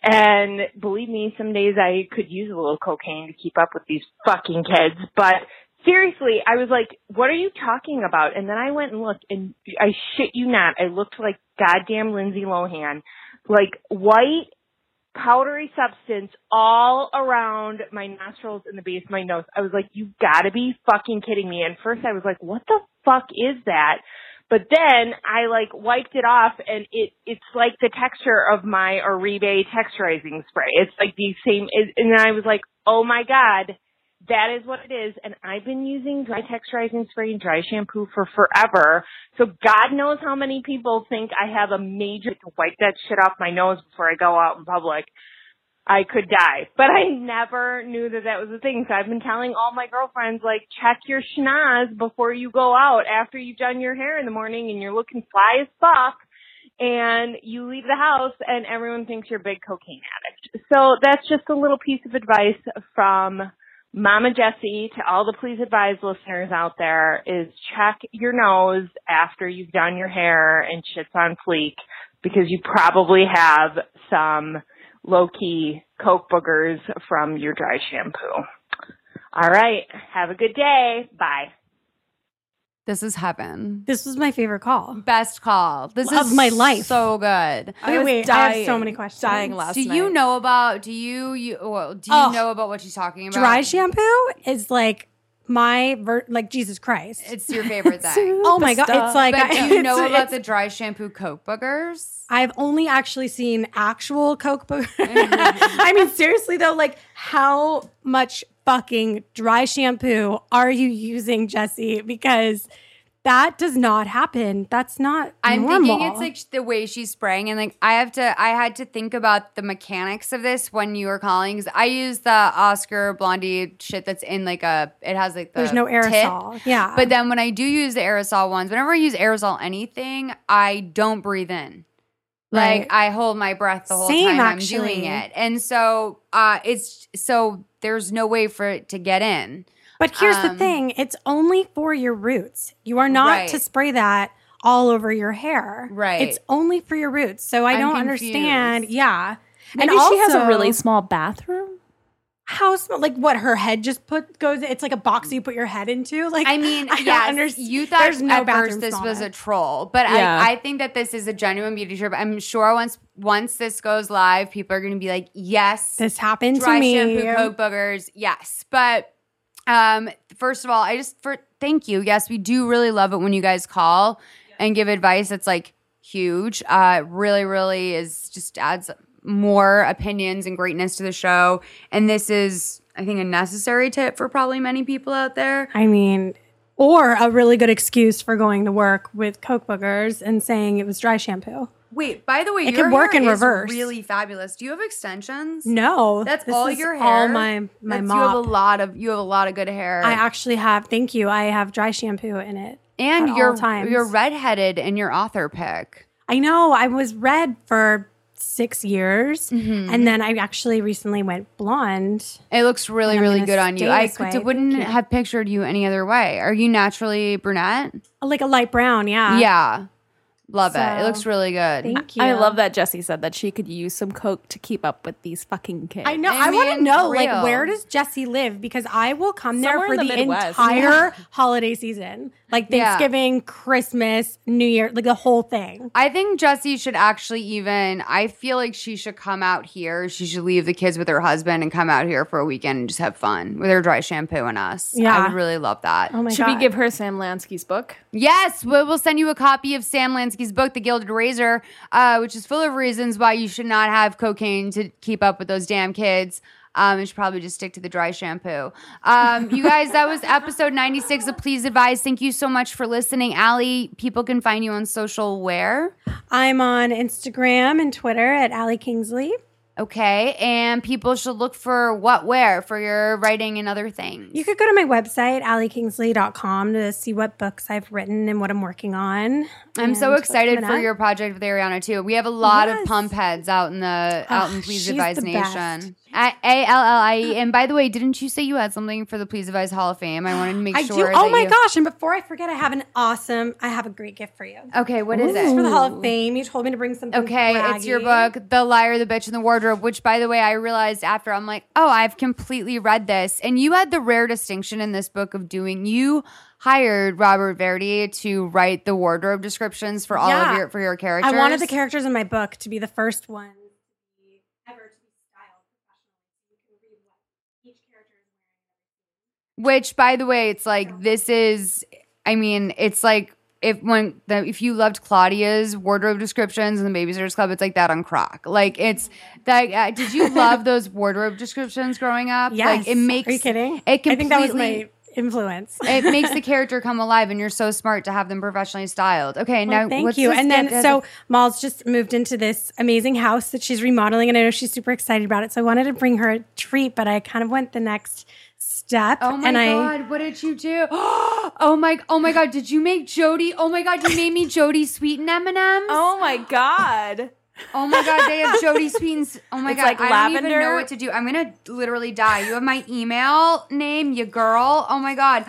S6: And believe me, some days I could use a little cocaine to keep up with these fucking kids. But seriously, I was like, what are you talking about? And then I went and looked, and I shit you not, I looked like goddamn Lindsay Lohan. Like white, powdery substance all around my nostrils and the base of my nose. I was like, you gotta be fucking kidding me. And first I was like, what the fuck is that? But then I like wiped it off, and it it's like the texture of my Oribe texturizing spray. It's like the same, and then I was like, oh my God, that is what it is. And I've been using dry texturizing spray and dry shampoo for forever. So God knows how many people think I have a major to wipe that shit off my nose before I go out in public. I could die. But I never knew that that was a thing. So I've been telling all my girlfriends, like, check your schnoz before you go out after you've done your hair in the morning and you're looking fly as fuck and you leave the house and everyone thinks you're a big cocaine addict. So that's just a little piece of advice from Mama Jessie to all the Please Advise listeners out there is check your nose after you've done your hair and shit's on fleek because you probably have some low-key coke boogers from your dry shampoo. All right. Have a good day. Bye.
S1: This is heaven.
S3: This was my favorite call.
S1: Best call. This
S3: Of
S1: is
S3: my life.
S1: So good.
S3: Wait, wait, I have so many questions.
S2: Dying last
S1: do
S2: night.
S1: you know about? Do you you well, do you
S3: Oh.
S1: know about what she's talking about?
S3: Dry shampoo is like my ver- like Jesus Christ.
S1: It's your favorite thing.
S3: Oh my God. It's like,
S1: But do you
S3: it's-
S1: know about
S3: it's-
S1: the dry shampoo coke boogers?
S3: I've only actually seen actual Coke boogers. I mean, seriously though, like how much fucking dry shampoo are you using, Jessie? Because that does not happen. That's not
S1: I'm
S3: normal.
S1: thinking it's like the way she's spraying, and like I have to, I had to think about the mechanics of this when you were calling. 'Cause I use the Oscar Blondie shit that's in like a, it has like the
S3: There's no aerosol.
S1: tip.
S3: Yeah.
S1: But then when I do use the aerosol ones, whenever I use aerosol anything, I don't breathe in. Like
S3: Right.
S1: I hold my breath the whole
S3: Same,
S1: time
S3: actually.
S1: I'm doing it, and so uh, it's so there's no way for it to get in.
S3: But here's the
S1: Um,
S3: thing, it's only for your roots. You are not
S1: Right.
S3: to spray that all over your hair.
S1: Right.
S3: It's only for your roots. So I
S1: I'm
S3: don't
S1: confused.
S3: understand. Yeah.
S2: Maybe
S3: and
S2: she has a
S3: also-
S2: really small bathroom.
S3: How small? Like what? Her head just put goes. It's like a box you put your head into. Like
S1: I mean,
S3: I don't
S1: yes,
S3: understand.
S1: you thought
S3: There's no
S1: at
S3: bathroom
S1: first this
S3: small
S1: was a
S3: enough.
S1: troll, but
S2: Yeah.
S1: I, I think that this is a genuine beauty trip. I'm sure once once this goes live, people are going to be like, yes,
S3: This happened
S1: dry
S3: to me.
S1: shampoo, coke boogers, yes. But um, first of all, I just for thank you. Yes, we do really love it when you guys call and give advice. It's like huge. Uh, it really, really is just adds more opinions and greatness to the show. And this is, I think, a necessary tip for probably many people out there.
S3: I mean, or a really good excuse for going to work with coke boogers and saying it was dry shampoo.
S1: Wait, by the way,
S3: It
S1: your
S3: could work
S1: hair
S3: in
S1: is
S3: reverse.
S1: really fabulous. Do you have extensions?
S3: No,
S1: That's
S3: this
S1: all
S3: is
S1: your hair.
S3: All my my
S1: That's-
S3: mop.
S1: You have a lot of you have a lot of good hair.
S3: I actually have. Thank you. I have dry shampoo in it.
S1: and
S3: at
S1: you're
S3: all times.
S1: you're redheaded in your author pick.
S3: I know. I was red for six years,
S1: Mm-hmm.
S3: and then I actually recently went blonde.
S1: It looks really
S3: And I'm
S1: really
S3: gonna
S1: good on you.
S3: stay
S1: I
S3: this way.
S1: could, wouldn't
S3: Thank you.
S1: have pictured you any other way. Are you naturally brunette?
S3: Like a light brown. Yeah.
S1: yeah, love it. It
S3: So,
S1: looks really good.
S3: Thank you.
S2: I love that Jessie said that she could use some coke to keep up with these fucking kids.
S3: I know.
S1: I
S3: I, want to
S1: mean,
S3: know,
S1: real.
S3: like, where does Jessie live? Because I will come there
S2: Somewhere
S3: for
S2: in
S3: the,
S2: the Midwest.
S3: entire holiday season, like
S1: Yeah.
S3: Thanksgiving, Christmas, New Year, like the whole thing.
S1: I think Jessie should actually even, I feel like she should come out here. She should leave the kids with her husband and come out here for a weekend and just have fun with her dry shampoo and us. I
S3: Yeah.
S1: would really love that.
S3: Oh my
S2: Should
S3: god!
S2: we give her Sam Lansky's book?
S1: Yes, we- we'll send you a copy of Sam Lansky's book, The Gilded Razor, uh, which is full of reasons why you should not have cocaine to keep up with those damn kids. Um, you should probably just stick to the dry shampoo. Um, you guys, that was episode ninety-six of Please Advise. Thank you so much for listening. Allie, people can find you on social where?
S3: I'm on Instagram and Twitter at Allie Kingsley.
S1: Okay, and people should look for what, where for your writing and other things.
S3: You could go to my website, allie kingsley dot com, to see what books I've written and what I'm working on.
S1: I'm so
S3: and what's
S1: excited
S3: coming
S1: for
S3: up.
S1: your project with Ariana too. We have a lot of
S3: Yes.
S1: pump heads out in the out in
S3: Ugh,
S1: Please
S3: she's
S1: Advise
S3: the
S1: Nation.
S3: best.
S1: At A L L I E. And by the way, didn't you say you had something for the Please Advise Hall of Fame? I wanted to make
S3: I
S1: sure.
S3: do.
S1: that
S3: Oh my
S1: you-
S3: gosh! And before I forget, I have an awesome. I have a great gift for you.
S1: Okay, what is
S3: This is
S1: it?
S3: for the Hall of Fame. You told me to bring something.
S1: Okay, it's your
S3: braggy.
S1: book, The Liar, the Bitch, and the Wardrobe. wardrobe, which by the way, I realized after I'm like, oh, I've completely read this. And you had the rare distinction in this book of doing, you hired Robert Verdi to write the wardrobe descriptions for all
S3: Yeah.
S1: of your, for your characters.
S3: I wanted the characters in my book to be the first ones ever to be styled professionally. You can read what each character is wearing.
S1: Which, by the way, it's like, this is, I mean, it's like, if when the, if you loved Claudia's wardrobe descriptions in the Babysitters Club, it's like that on Croc. Like it's that. Uh, did you love those wardrobe descriptions growing up?
S3: Yes.
S1: Like it makes.
S3: Are you kidding?
S1: It completely,
S3: I think that was my influence.
S1: It makes the character come alive, and you're so smart to have them professionally styled. Okay,
S3: Well,
S1: now
S3: thank
S1: what's
S3: you.
S1: this
S3: And then
S1: gift?
S3: so Mal's just moved into this amazing house that she's remodeling, and I know she's super excited about it. So I wanted to bring her a treat, but I kind of went the next step.
S1: Oh my
S3: and
S1: god,
S3: I,
S1: what did you do? Oh my, oh my god, did you make Jody? Oh my god, you made me Jody Sweeten M and M's.
S2: Oh my god.
S1: Oh my god, they have Jody Sweetens. Oh my
S2: It's
S1: god,
S2: like
S1: I don't even
S2: lavender.
S1: know what to do. I'm gonna literally die. You have my email name, you girl. Oh my god,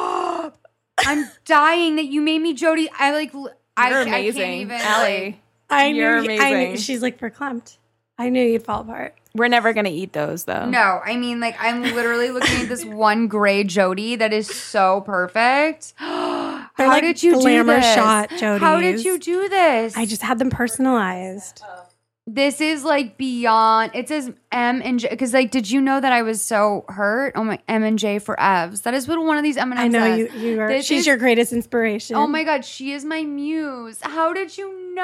S1: I'm dying that you made me Jody. I like. I,
S2: You're
S1: I
S2: amazing,
S1: can't even.
S2: Allie.
S1: like-
S3: I knew,
S2: You're
S3: I knew
S2: amazing.
S3: she's like verklempt. I knew you'd fall apart.
S2: We're never gonna eat those though.
S1: No, I mean, like, I'm literally looking at this one gray Jody that is so perfect. How
S3: They're like
S1: did you do
S3: glamour
S1: this?
S3: shot
S1: How did
S3: Jodies.
S1: you do this?
S3: I just had them personalized.
S1: This is like beyond. It says M and J because, like, did you know that I was so hurt? Oh my, M and J for Evs. That is what one of these M and M's
S3: I know
S1: says.
S3: you. You are.
S1: This
S3: She's
S1: is-
S3: your greatest inspiration.
S1: Oh my god, she is my muse. How did you know?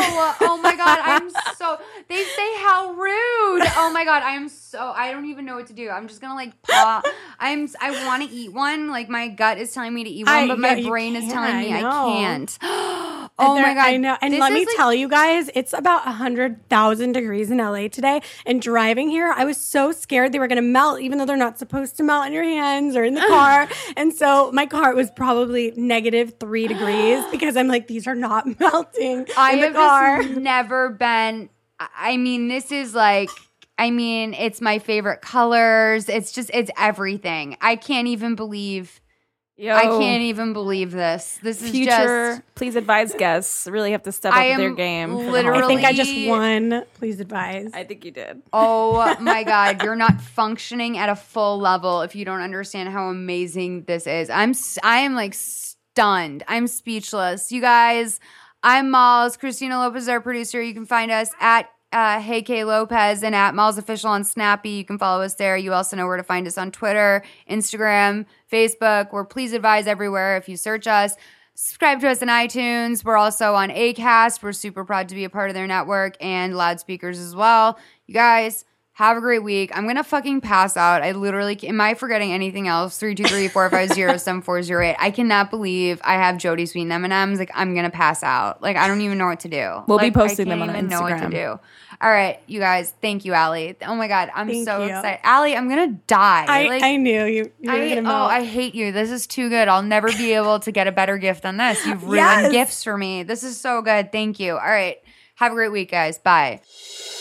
S1: Oh my god, I'm so. They say how rude. Oh my god, I am so. I don't even know what to do. I'm just gonna like paw. I'm. I want to eat one. Like my gut is telling me to eat one,
S3: I-
S1: but
S3: yeah,
S1: my
S3: you
S1: brain is
S3: can't,
S1: telling me
S3: I
S1: I,
S3: know.
S1: can't.
S3: And
S1: Oh
S3: there-
S1: my god,
S3: I know. And
S1: This
S3: let me
S1: is, like,
S3: tell you guys, it's about one hundred thousand degrees in L A today. And driving here, I was so scared they were going to melt, even though they're not supposed to melt in your hands or in the car. And so my car was probably negative three degrees because I'm like, these are not melting
S1: I
S3: in the
S1: have
S3: car.
S1: just never been. I mean, this is like. I mean, it's my favorite colors. It's just, it's everything. I can't even believe.
S2: Yo,
S1: I can't even believe this. This is
S2: future.
S1: just.
S2: Please advise guests really have to step up
S1: I
S2: their
S1: am
S2: game. for the
S1: literally-
S3: I think I just
S1: really-
S3: won. Please advise.
S2: I think you did.
S1: Oh my God, you're not functioning at a full level if you don't understand how amazing this is. I'm s- I am like stunned. I'm speechless. You guys, I'm Malls. Christina Lopez is our producer. You can find us at uh, Hey K Lopez and at Malls Official on Snappy. You can follow us there. You also know where to find us on Twitter, Instagram, Facebook. We're Please Advise everywhere if you search us. Subscribe to us on iTunes. We're also on Acast. We're super proud to be a part of their network and loudspeakers as well. You guys, have a great week. I'm gonna fucking pass out. I literally am I forgetting anything else? Three two three four five zero seven four zero eight. I cannot believe I have Jody Sweeten M and M's. Like I'm gonna pass out. Like I don't even know what to do.
S2: We'll be
S1: Like,
S2: posting
S1: I can't
S2: them on
S1: even know what to
S2: Instagram.
S1: do. All right, you guys. Thank you, Allie. Oh my God, I'm
S3: Thank
S1: so
S3: you.
S1: excited. Allie, I'm gonna die.
S3: I,
S1: like,
S3: I knew you. you were
S1: I,
S3: gonna
S1: oh,
S3: melt.
S1: I hate you. This is too good. I'll never be able to get a better gift than this. You've ruined
S3: Yes.
S1: gifts for me. This is so good. Thank you. All right. Have a great week, guys. Bye.